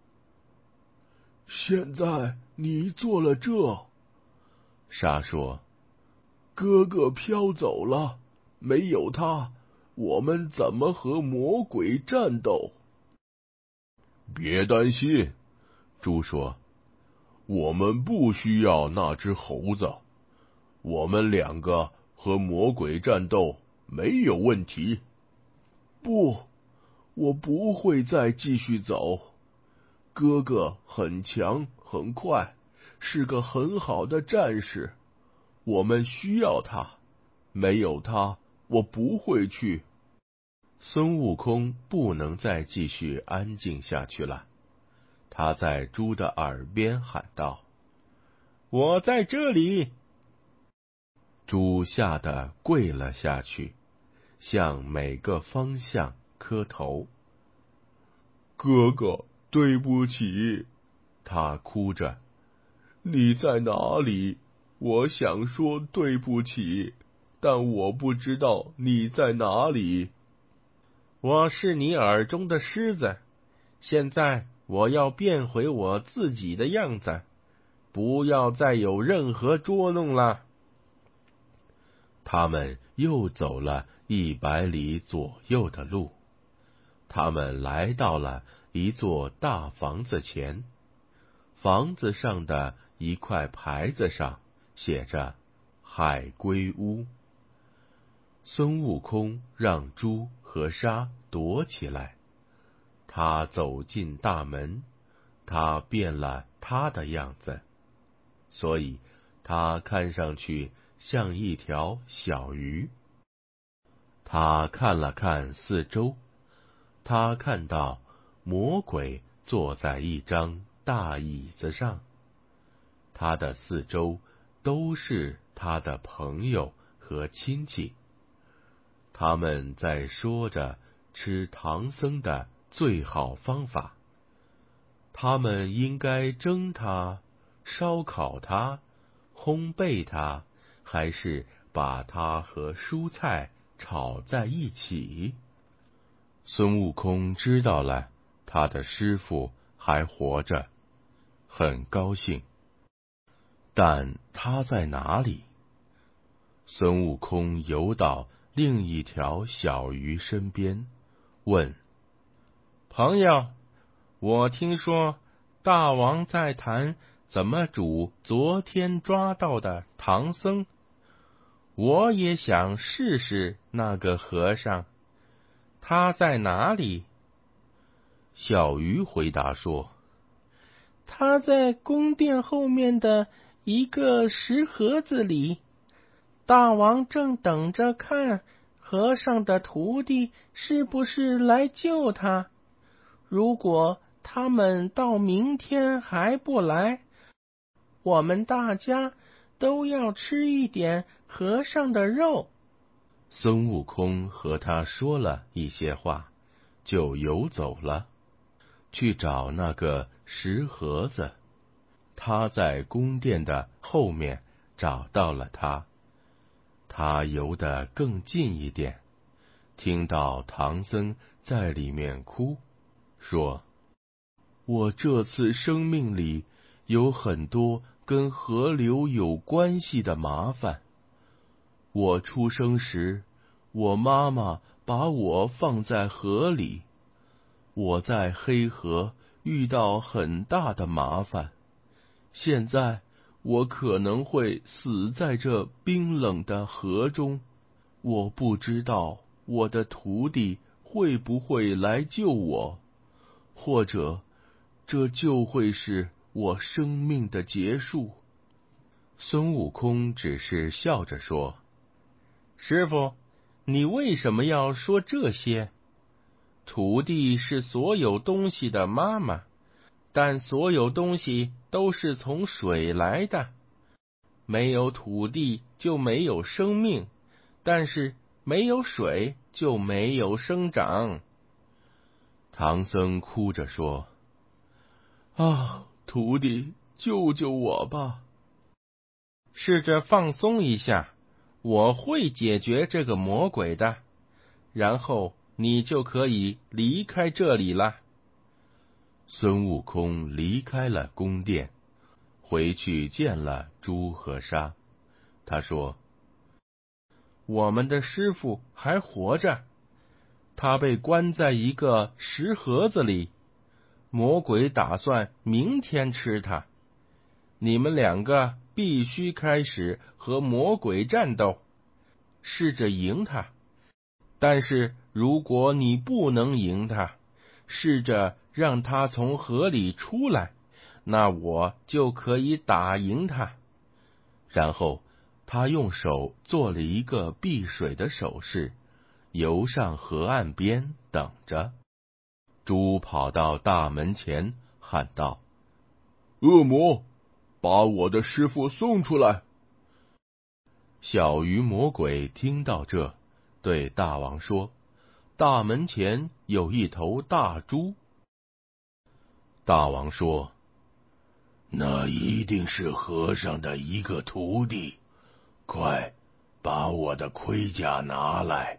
现在你做了这， 沙说， 哥哥飘走了，没有他，我们怎么和魔鬼战斗？ 别担心，猪说，我们不需要那只猴子，我们两个和魔鬼战斗没有问题。 不，我不会再继续走。哥哥很强很快，是个很好的战士，我们需要他，没有他，我不会去。 孙悟空不能再继续安静下去了，他在猪的耳边喊道：“ 我在这里！” 猪吓得跪了下去，向每个方向磕头。 哥哥，对不起， 他哭着。 你在哪里？我想说对不起，但我不知道你在哪里。 我是你耳中的狮子，现在我要变回我自己的样子，不要再有任何捉弄了。 他们又走了100里左右的路，他们来到了一座大房子前，房子上的一块牌子上写着海龟屋。孙悟空让猪和沙躲起来，他走进大门，他变了他的样子，所以他看上去像一条小鱼。他看了看四周，他看到魔鬼坐在一张大椅子上，他的四周都是他的朋友和亲戚，他们在说着吃唐僧的最好方法。他们应该蒸它、烧烤它、烘焙它，还是把它和蔬菜炒在一起？孙悟空知道了他的师傅还活着，很高兴。但他在哪里？孙悟空游到另一条小鱼身边，问：“ 朋友，我听说大王在谈怎么煮昨天抓到的唐僧，我也想试试那个和尚，他在哪里？” 小鱼回答说：“ 他在宫殿后面的一个石盒子里，大王正等着看和尚的徒弟是不是来救他。如果他们到明天还不来，我们大家都要吃一点和尚的肉。” 孙悟空和他说了一些话，就游走了，去找那个石盒子。他在宫殿的后面找到了它，他游得更近一点，听到唐僧在里面哭，说：“我这次生命里有很多跟河流有关系的麻烦。我出生时，我妈妈把我放在河里，我在黑河遇到很大的麻烦，现在我可能会死在这冰冷的河中，我不知道我的徒弟会不会来救我，或者这就会是我生命的结束。”孙悟空只是笑着说：“ 师傅，你为什么要说这些？土地是所有东西的妈妈，但所有东西都是从水来的。没有土地就没有生命，但是没有水就没有生长。” 唐僧哭着说：“啊，徒弟，救救我吧！” 试着放松一下，我会解决这个魔鬼的，然后你就可以离开这里了。 孙悟空离开了宫殿，回去见了猪和沙。他说：“ 我们的师傅还活着，他被关在一个石盒子里，魔鬼打算明天吃他。你们两个必须开始和魔鬼战斗，试着赢他。但是如果你不能赢他，试着让他从河里出来，那我就可以打赢他。” 然后他用手做了一个避水的手势，游上河岸边等着。猪跑到大门前，喊道：“ 恶魔，把我的师傅送出来！” 小鱼魔鬼听到这，对大王说：“大门前有一头大猪。”大王说：“ 那一定是和尚的一个徒弟，快把我的盔甲拿来。”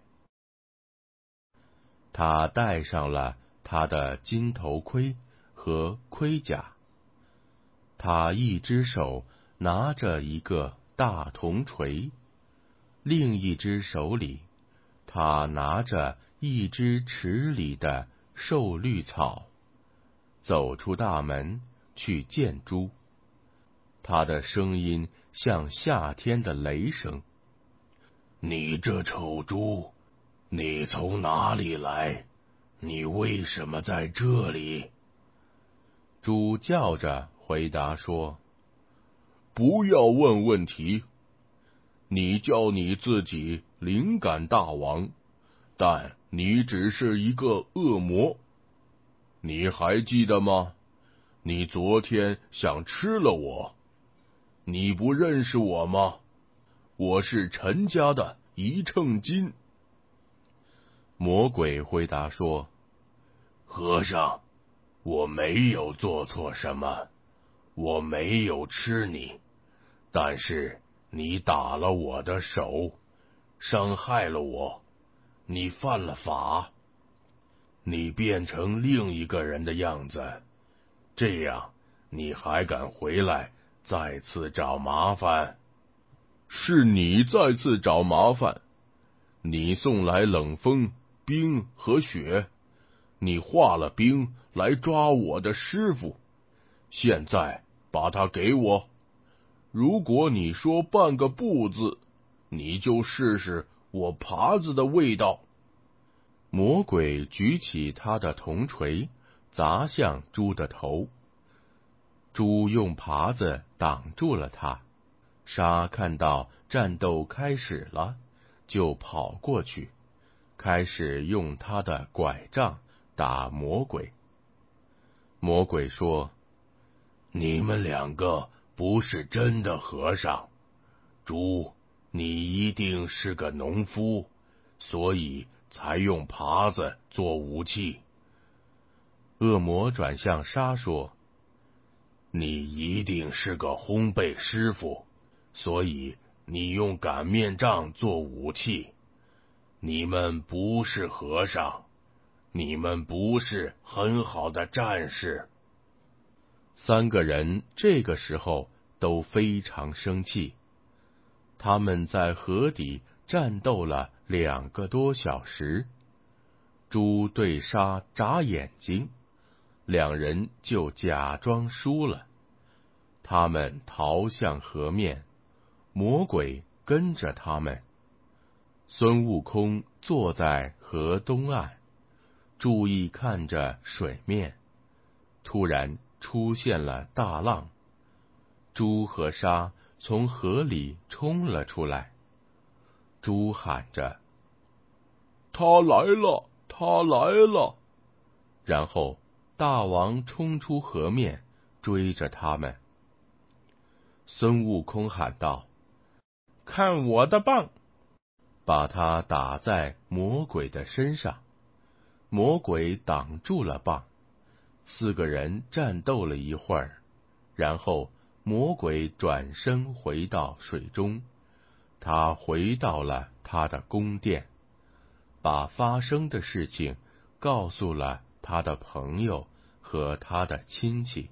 他戴上了他的金头盔和盔甲，他一只手拿着一个大铜锤，另一只手里他拿着一只池里的瘦绿草，走出大门去见猪。他的声音像夏天的雷声：“ 你这丑猪，你从哪里来？你为什么在这里？” 猪叫着回答说：“ 不要问问题，你叫你自己灵感大王，但你只是一个恶魔。你还记得吗？你昨天想吃了我，你不认识我吗？我是陈家的一秤金。” 魔鬼回答说：“ 和尚，我没有做错什么，我没有吃你，但是你打了我的手，伤害了我，你犯了法，你变成另一个人的样子，这样你还敢回来再次找麻烦？是你再次找麻烦，你送来冷风、冰和雪，你化了冰来抓我的师傅，现在把他给我。如果你说半个不字，你就试试我耙子的味道。” 魔鬼举起他的铜锤，砸向猪的头。猪用耙子挡住了他。沙看到战斗开始了，就跑过去，开始用他的拐杖打魔鬼。魔鬼说：“ 你们两个不是真的和尚。猪，你一定是个农夫，所以才用耙子做武器。” 恶魔转向沙说：“ 你一定是个烘焙师傅，所以你用擀面杖做武器。你们不是和尚，你们不是很好的战士。” 三个人这个时候都非常生气。他们在河底战斗了2个多小时。猪对沙眨眼睛，两人就假装输了。他们逃向河面，魔鬼跟着他们。孙悟空坐在河东岸，注意看着水面。突然出现了大浪，猪和沙从河里冲了出来。猪喊着：“ 他来了，他来了！” 然后大王冲出河面，追着他们。孙悟空喊道：“ 看我的棒！” 把他打在魔鬼的身上。魔鬼挡住了棒。4个人战斗了一会儿，然后魔鬼转身回到水中。他回到了他的宫殿，把发生的事情告诉了他的朋友和和他的亲戚。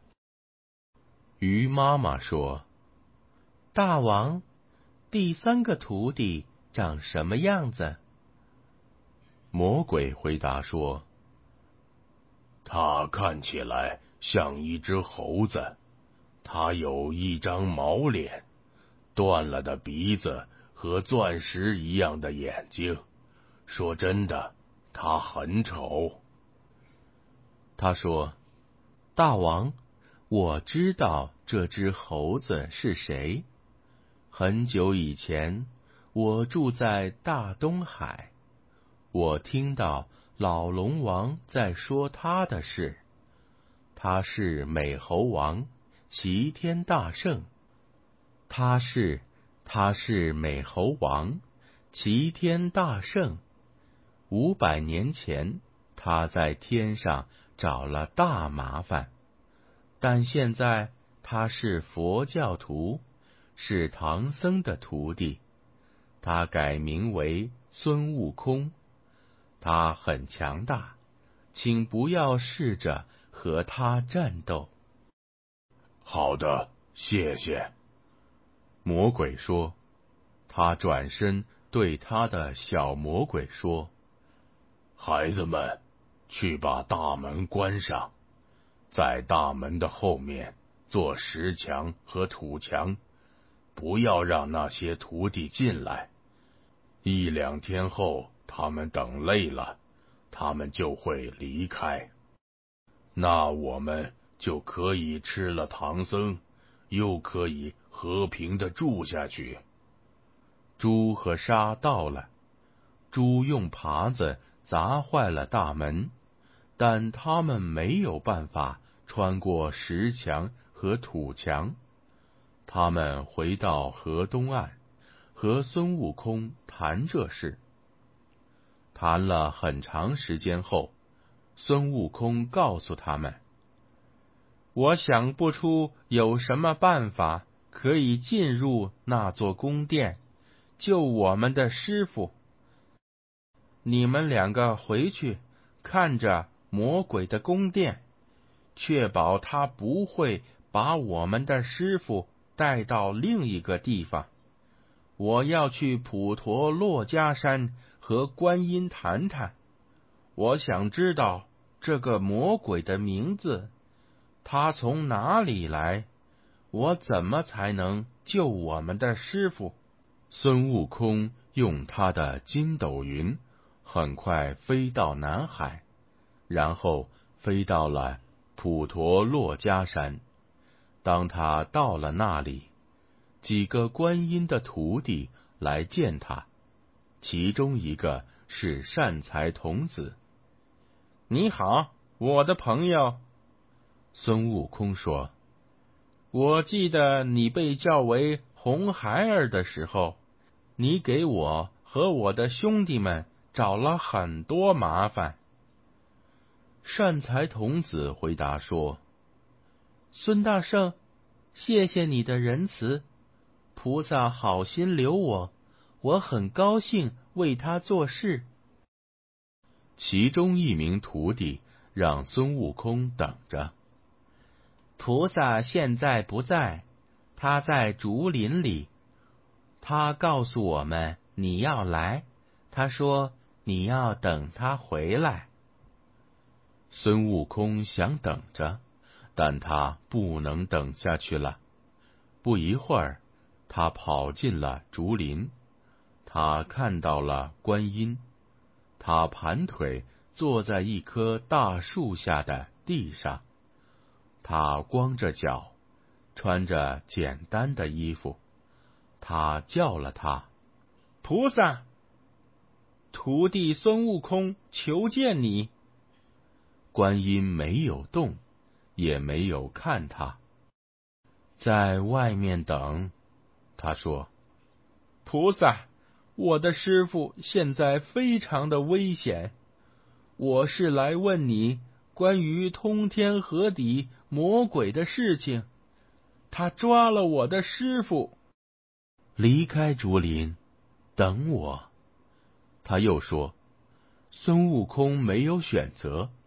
鱼妈妈说：“大王，第3个徒弟长什么样子？” 魔鬼回答说：“他看起来像一只猴子，他有一张毛脸，断了的鼻子和钻石一样的眼睛。说真的，他很丑。” 他说：“大王，我知道这只猴子是谁。很久以前，我住在大东海，我听到老龙王在说他的事。他是美猴王，齐天大圣。他是美猴王，齐天大圣。500年前，他在天上找了大麻烦，但现在他是佛教徒，是唐僧的徒弟。他改名为孙悟空，他很强大，请不要试着和他战斗。” 好的，谢谢。 魔鬼说。他转身对他的小魔鬼说：“ 孩子们，去把大门关上，在大门的后面做石墙和土墙，不要让那些徒弟进来。1、2天后，他们等累了，他们就会离开。那我们就可以吃了唐僧，又可以和平的住下去。” 猪和沙到了，猪用耙子砸坏了大门，但他们没有办法穿过石墙和土墙。他们回到河东岸，和孙悟空谈这事。谈了很长时间后，孙悟空告诉他们：“我想不出有什么办法可以进入那座宫殿，救我们的师傅。你们2个回去看着魔鬼的宫殿，确保他不会把我们的师傅带到另一个地方。我要去普陀珞珈山和观音谈谈，我想知道这个魔鬼的名字，他从哪里来，我怎么才能救我们的师傅？”孙悟空用他的筋斗云很快飞到南海，然后飞到了普陀珞珈山。当他到了那里，几个观音的徒弟来见他，其中一个是善财童子。“你好，我的朋友。”孙悟空说，“我记得你被叫为红孩儿的时候，你给我和我的兄弟们找了很多麻烦。”善财童子回答说：“孙大圣，谢谢你的仁慈，菩萨好心留我很高兴为他做事。”其中一名徒弟让孙悟空等着。菩萨现在不在，他在竹林里。他告诉我们你要来，他说你要等他回来。孙悟空想等着，但他不能等下去了。不一会儿，他跑进了竹林。他看到了观音，他盘腿坐在一棵大树下的地上。他光着脚，穿着简单的衣服。他叫了他：“菩萨！”徒弟孙悟空求见你。观音没有动，也没有看他。在外面等，他说：“菩萨，我的师父现在非常的危险，我是来问你关于通天河底魔鬼的事情，他抓了我的师父。离开竹林，等我。”他又说：“孙悟空没有选择，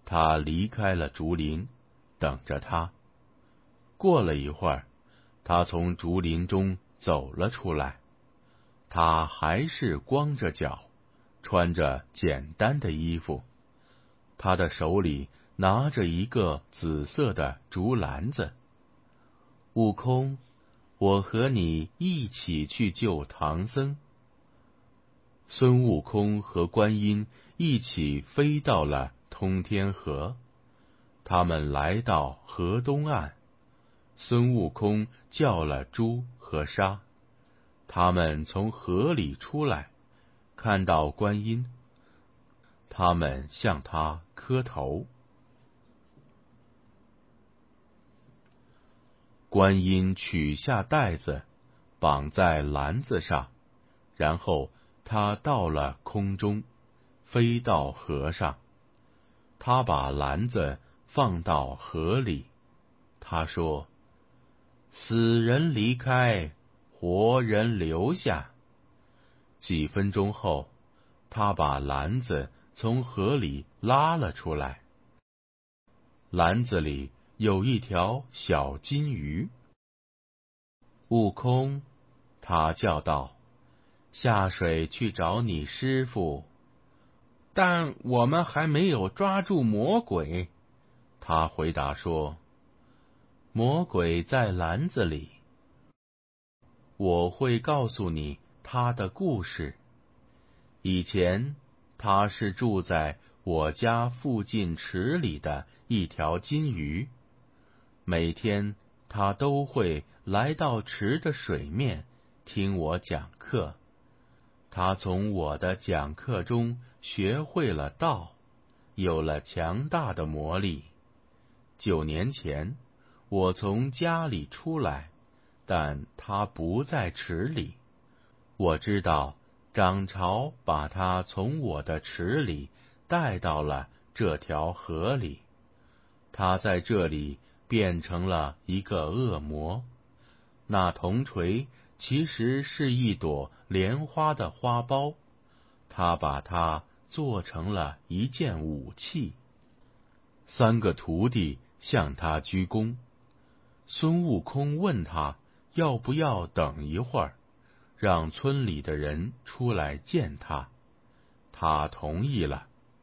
他离开了竹林，等着他。过了一会儿，他从竹林中走了出来。他还是光着脚，穿着简单的衣服。他的手里拿着一个紫色的竹篮子。悟空，我和你一起去救唐僧。孙悟空和观音一起飞到了通天河。他们来到河东岸，孙悟空叫了猪和沙。他们从河里出来，看到观音，他们向他磕头。观音取下带子，绑在篮子上，然后他到了空中，飞到河上。他把篮子放到河里，他说：“死人离开，活人留下。”几分钟后，他把篮子从河里拉了出来。篮子里有一条小金鱼。悟空，他叫道：“下水去找你师父。”但我们还没有抓住魔鬼。他回答说：“魔鬼在篮子里。我会告诉你他的故事。以前，他是住在我家附近池里的一条金鱼。每天，他都会来到池的水面听我讲课。他从我的讲课中学会了道，有了强大的魔力。9年前，我从家里出来，但他不在池里。我知道涨潮把他从我的池里带到了这条河里。他在这里变成了一个恶魔。那铜锤其实是一朵莲花的花苞，他把它做成了一件武器。3个徒弟向他鞠躬。孙悟空问他要不要等一会儿，让村里的人出来见他。他同意了。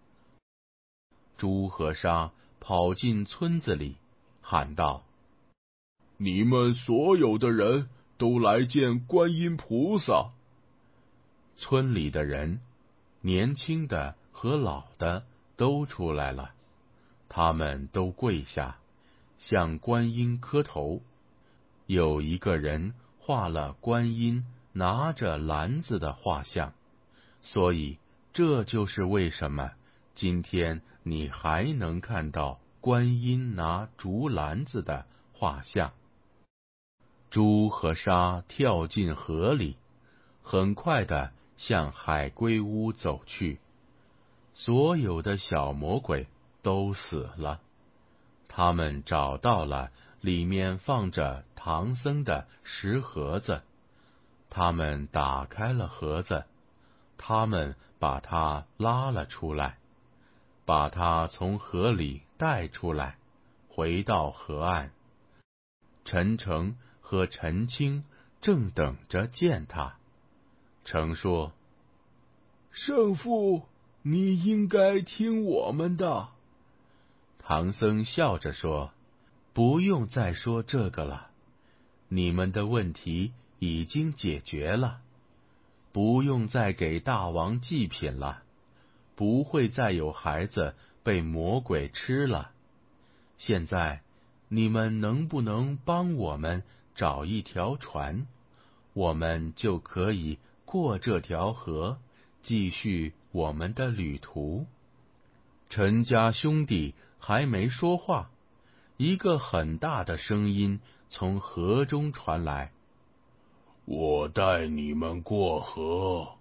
猪和沙跑进村子里，喊道：“ 你们所有的人都来见观音菩萨。” 村里的人，年轻的和老的都出来了，他们都跪下，向观音磕头。有一个人画了观音拿着篮子的画像，所以这就是为什么今天你还能看到观音拿竹篮子的画像。猪和沙跳进河里，很快地向海龟屋走去。所有的小魔鬼都死了。他们找到了里面放着唐僧的石盒子，他们打开了盒子，他们把它拉了出来，把它从河里带出来，回到河岸。陈诚和陈清正等着见他。诚说：“ 圣父，你应该听我们的。” 唐僧笑着说：“不用再说这个了，你们的问题已经解决了，不用再给大王祭品了，不会再有孩子被魔鬼吃了。现在，你们能不能帮我们找一条船，我们就可以过这条河，继续我们的旅途？”陈家兄弟还没说话，一个很大的声音从河中传来：“ 我带你们过河。”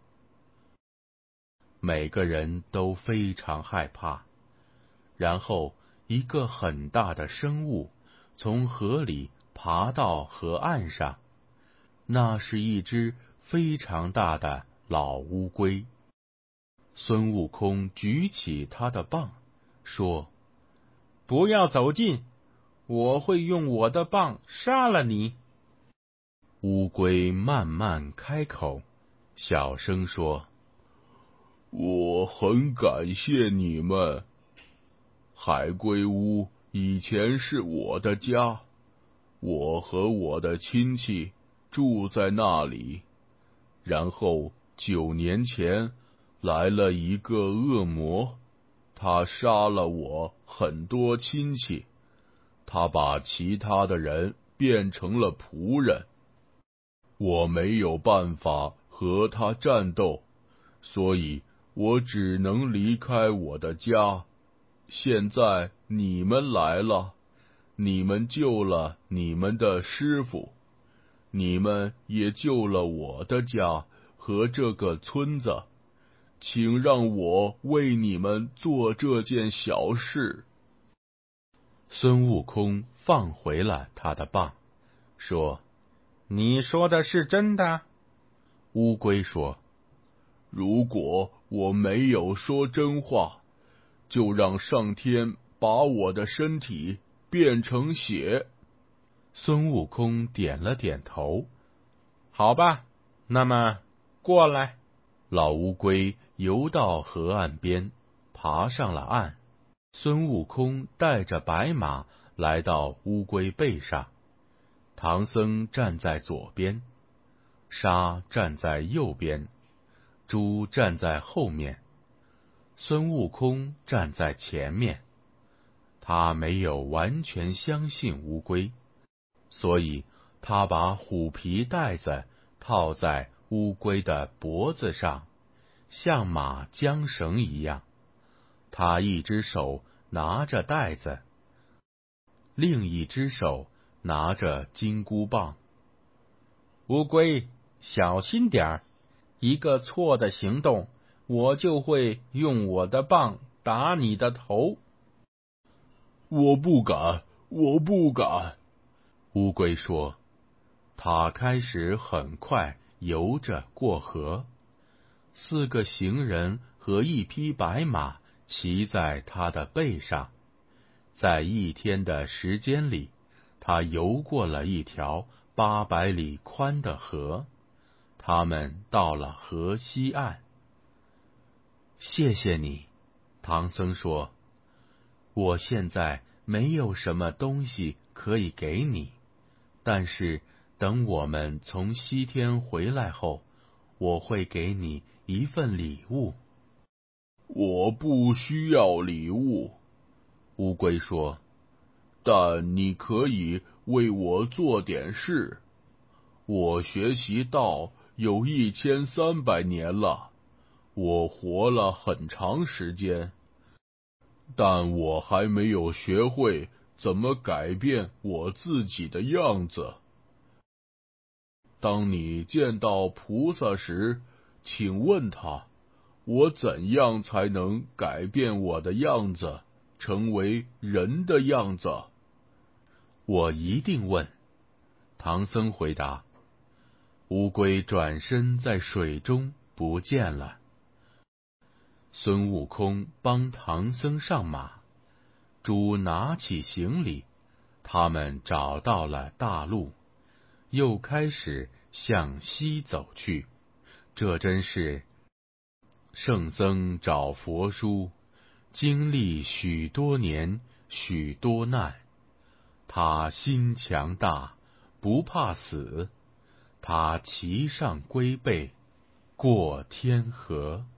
每个人都非常害怕。然后，一个很大的生物从河里爬到河岸上，那是一只非常大的老乌龟。孙悟空举起他的棒，说：“ 不要走近，我会用我的棒杀了你。 乌龟慢慢开口，小声说： 我很感谢你们。海龟屋以前是我的家，我和我的亲戚住在那里。然后9年前来了一个恶魔，他杀了我很多亲戚，他把其他的人变成了仆人。我没有办法和他战斗，所以我只能离开我的家。现在你们来了，你们救了你们的师傅，你们也救了我的家和这个村子，请让我为你们做这件小事。 孙悟空放回了他的棒，说： 你说的是真的？ 乌龟说： 如果我没有说真话，就让上天把我的身体变成血。 孙悟空点了点头。 好吧，那么过来。 老乌龟游到河岸边，爬上了岸。孙悟空带着白马来到乌龟背上，唐僧站在左边，沙站在右边，猪站在后面，孙悟空站在前面。他没有完全相信乌龟，所以他把虎皮带子套在乌龟的脖子上，像马缰绳一样。他一只手拿着带子，另一只手拿着金箍棒。 乌龟，小心点儿，一个错的行动，我就会用我的棒打你的头。 我不敢，我不敢。 乌龟说。他开始很快游着过河，4个行人和1匹白马骑在他的背上。在1天的时间里，他游过了一条800里宽的河。他们到了河西岸。谢谢你，唐僧说，我现在没有什么东西可以给你，但是等我们从西天回来后，我会给你一份礼物。 我不需要礼物， 乌龟说， 但你可以为我做点事。我学习道有1300年了，我活了很长时间，但我还没有学会怎么改变我自己的样子。当你见到菩萨时，请问他，我怎样才能改变我的样子，成为人的样子？ 我一定问。唐僧回答。乌龟转身在水中不见了。孙悟空帮唐僧上马，猪拿起行李，他们找到了大路，又开始向西走去。这真是圣僧找佛书，经历许多年，许多难。他心强大，不怕死。他骑上龟背，过天河。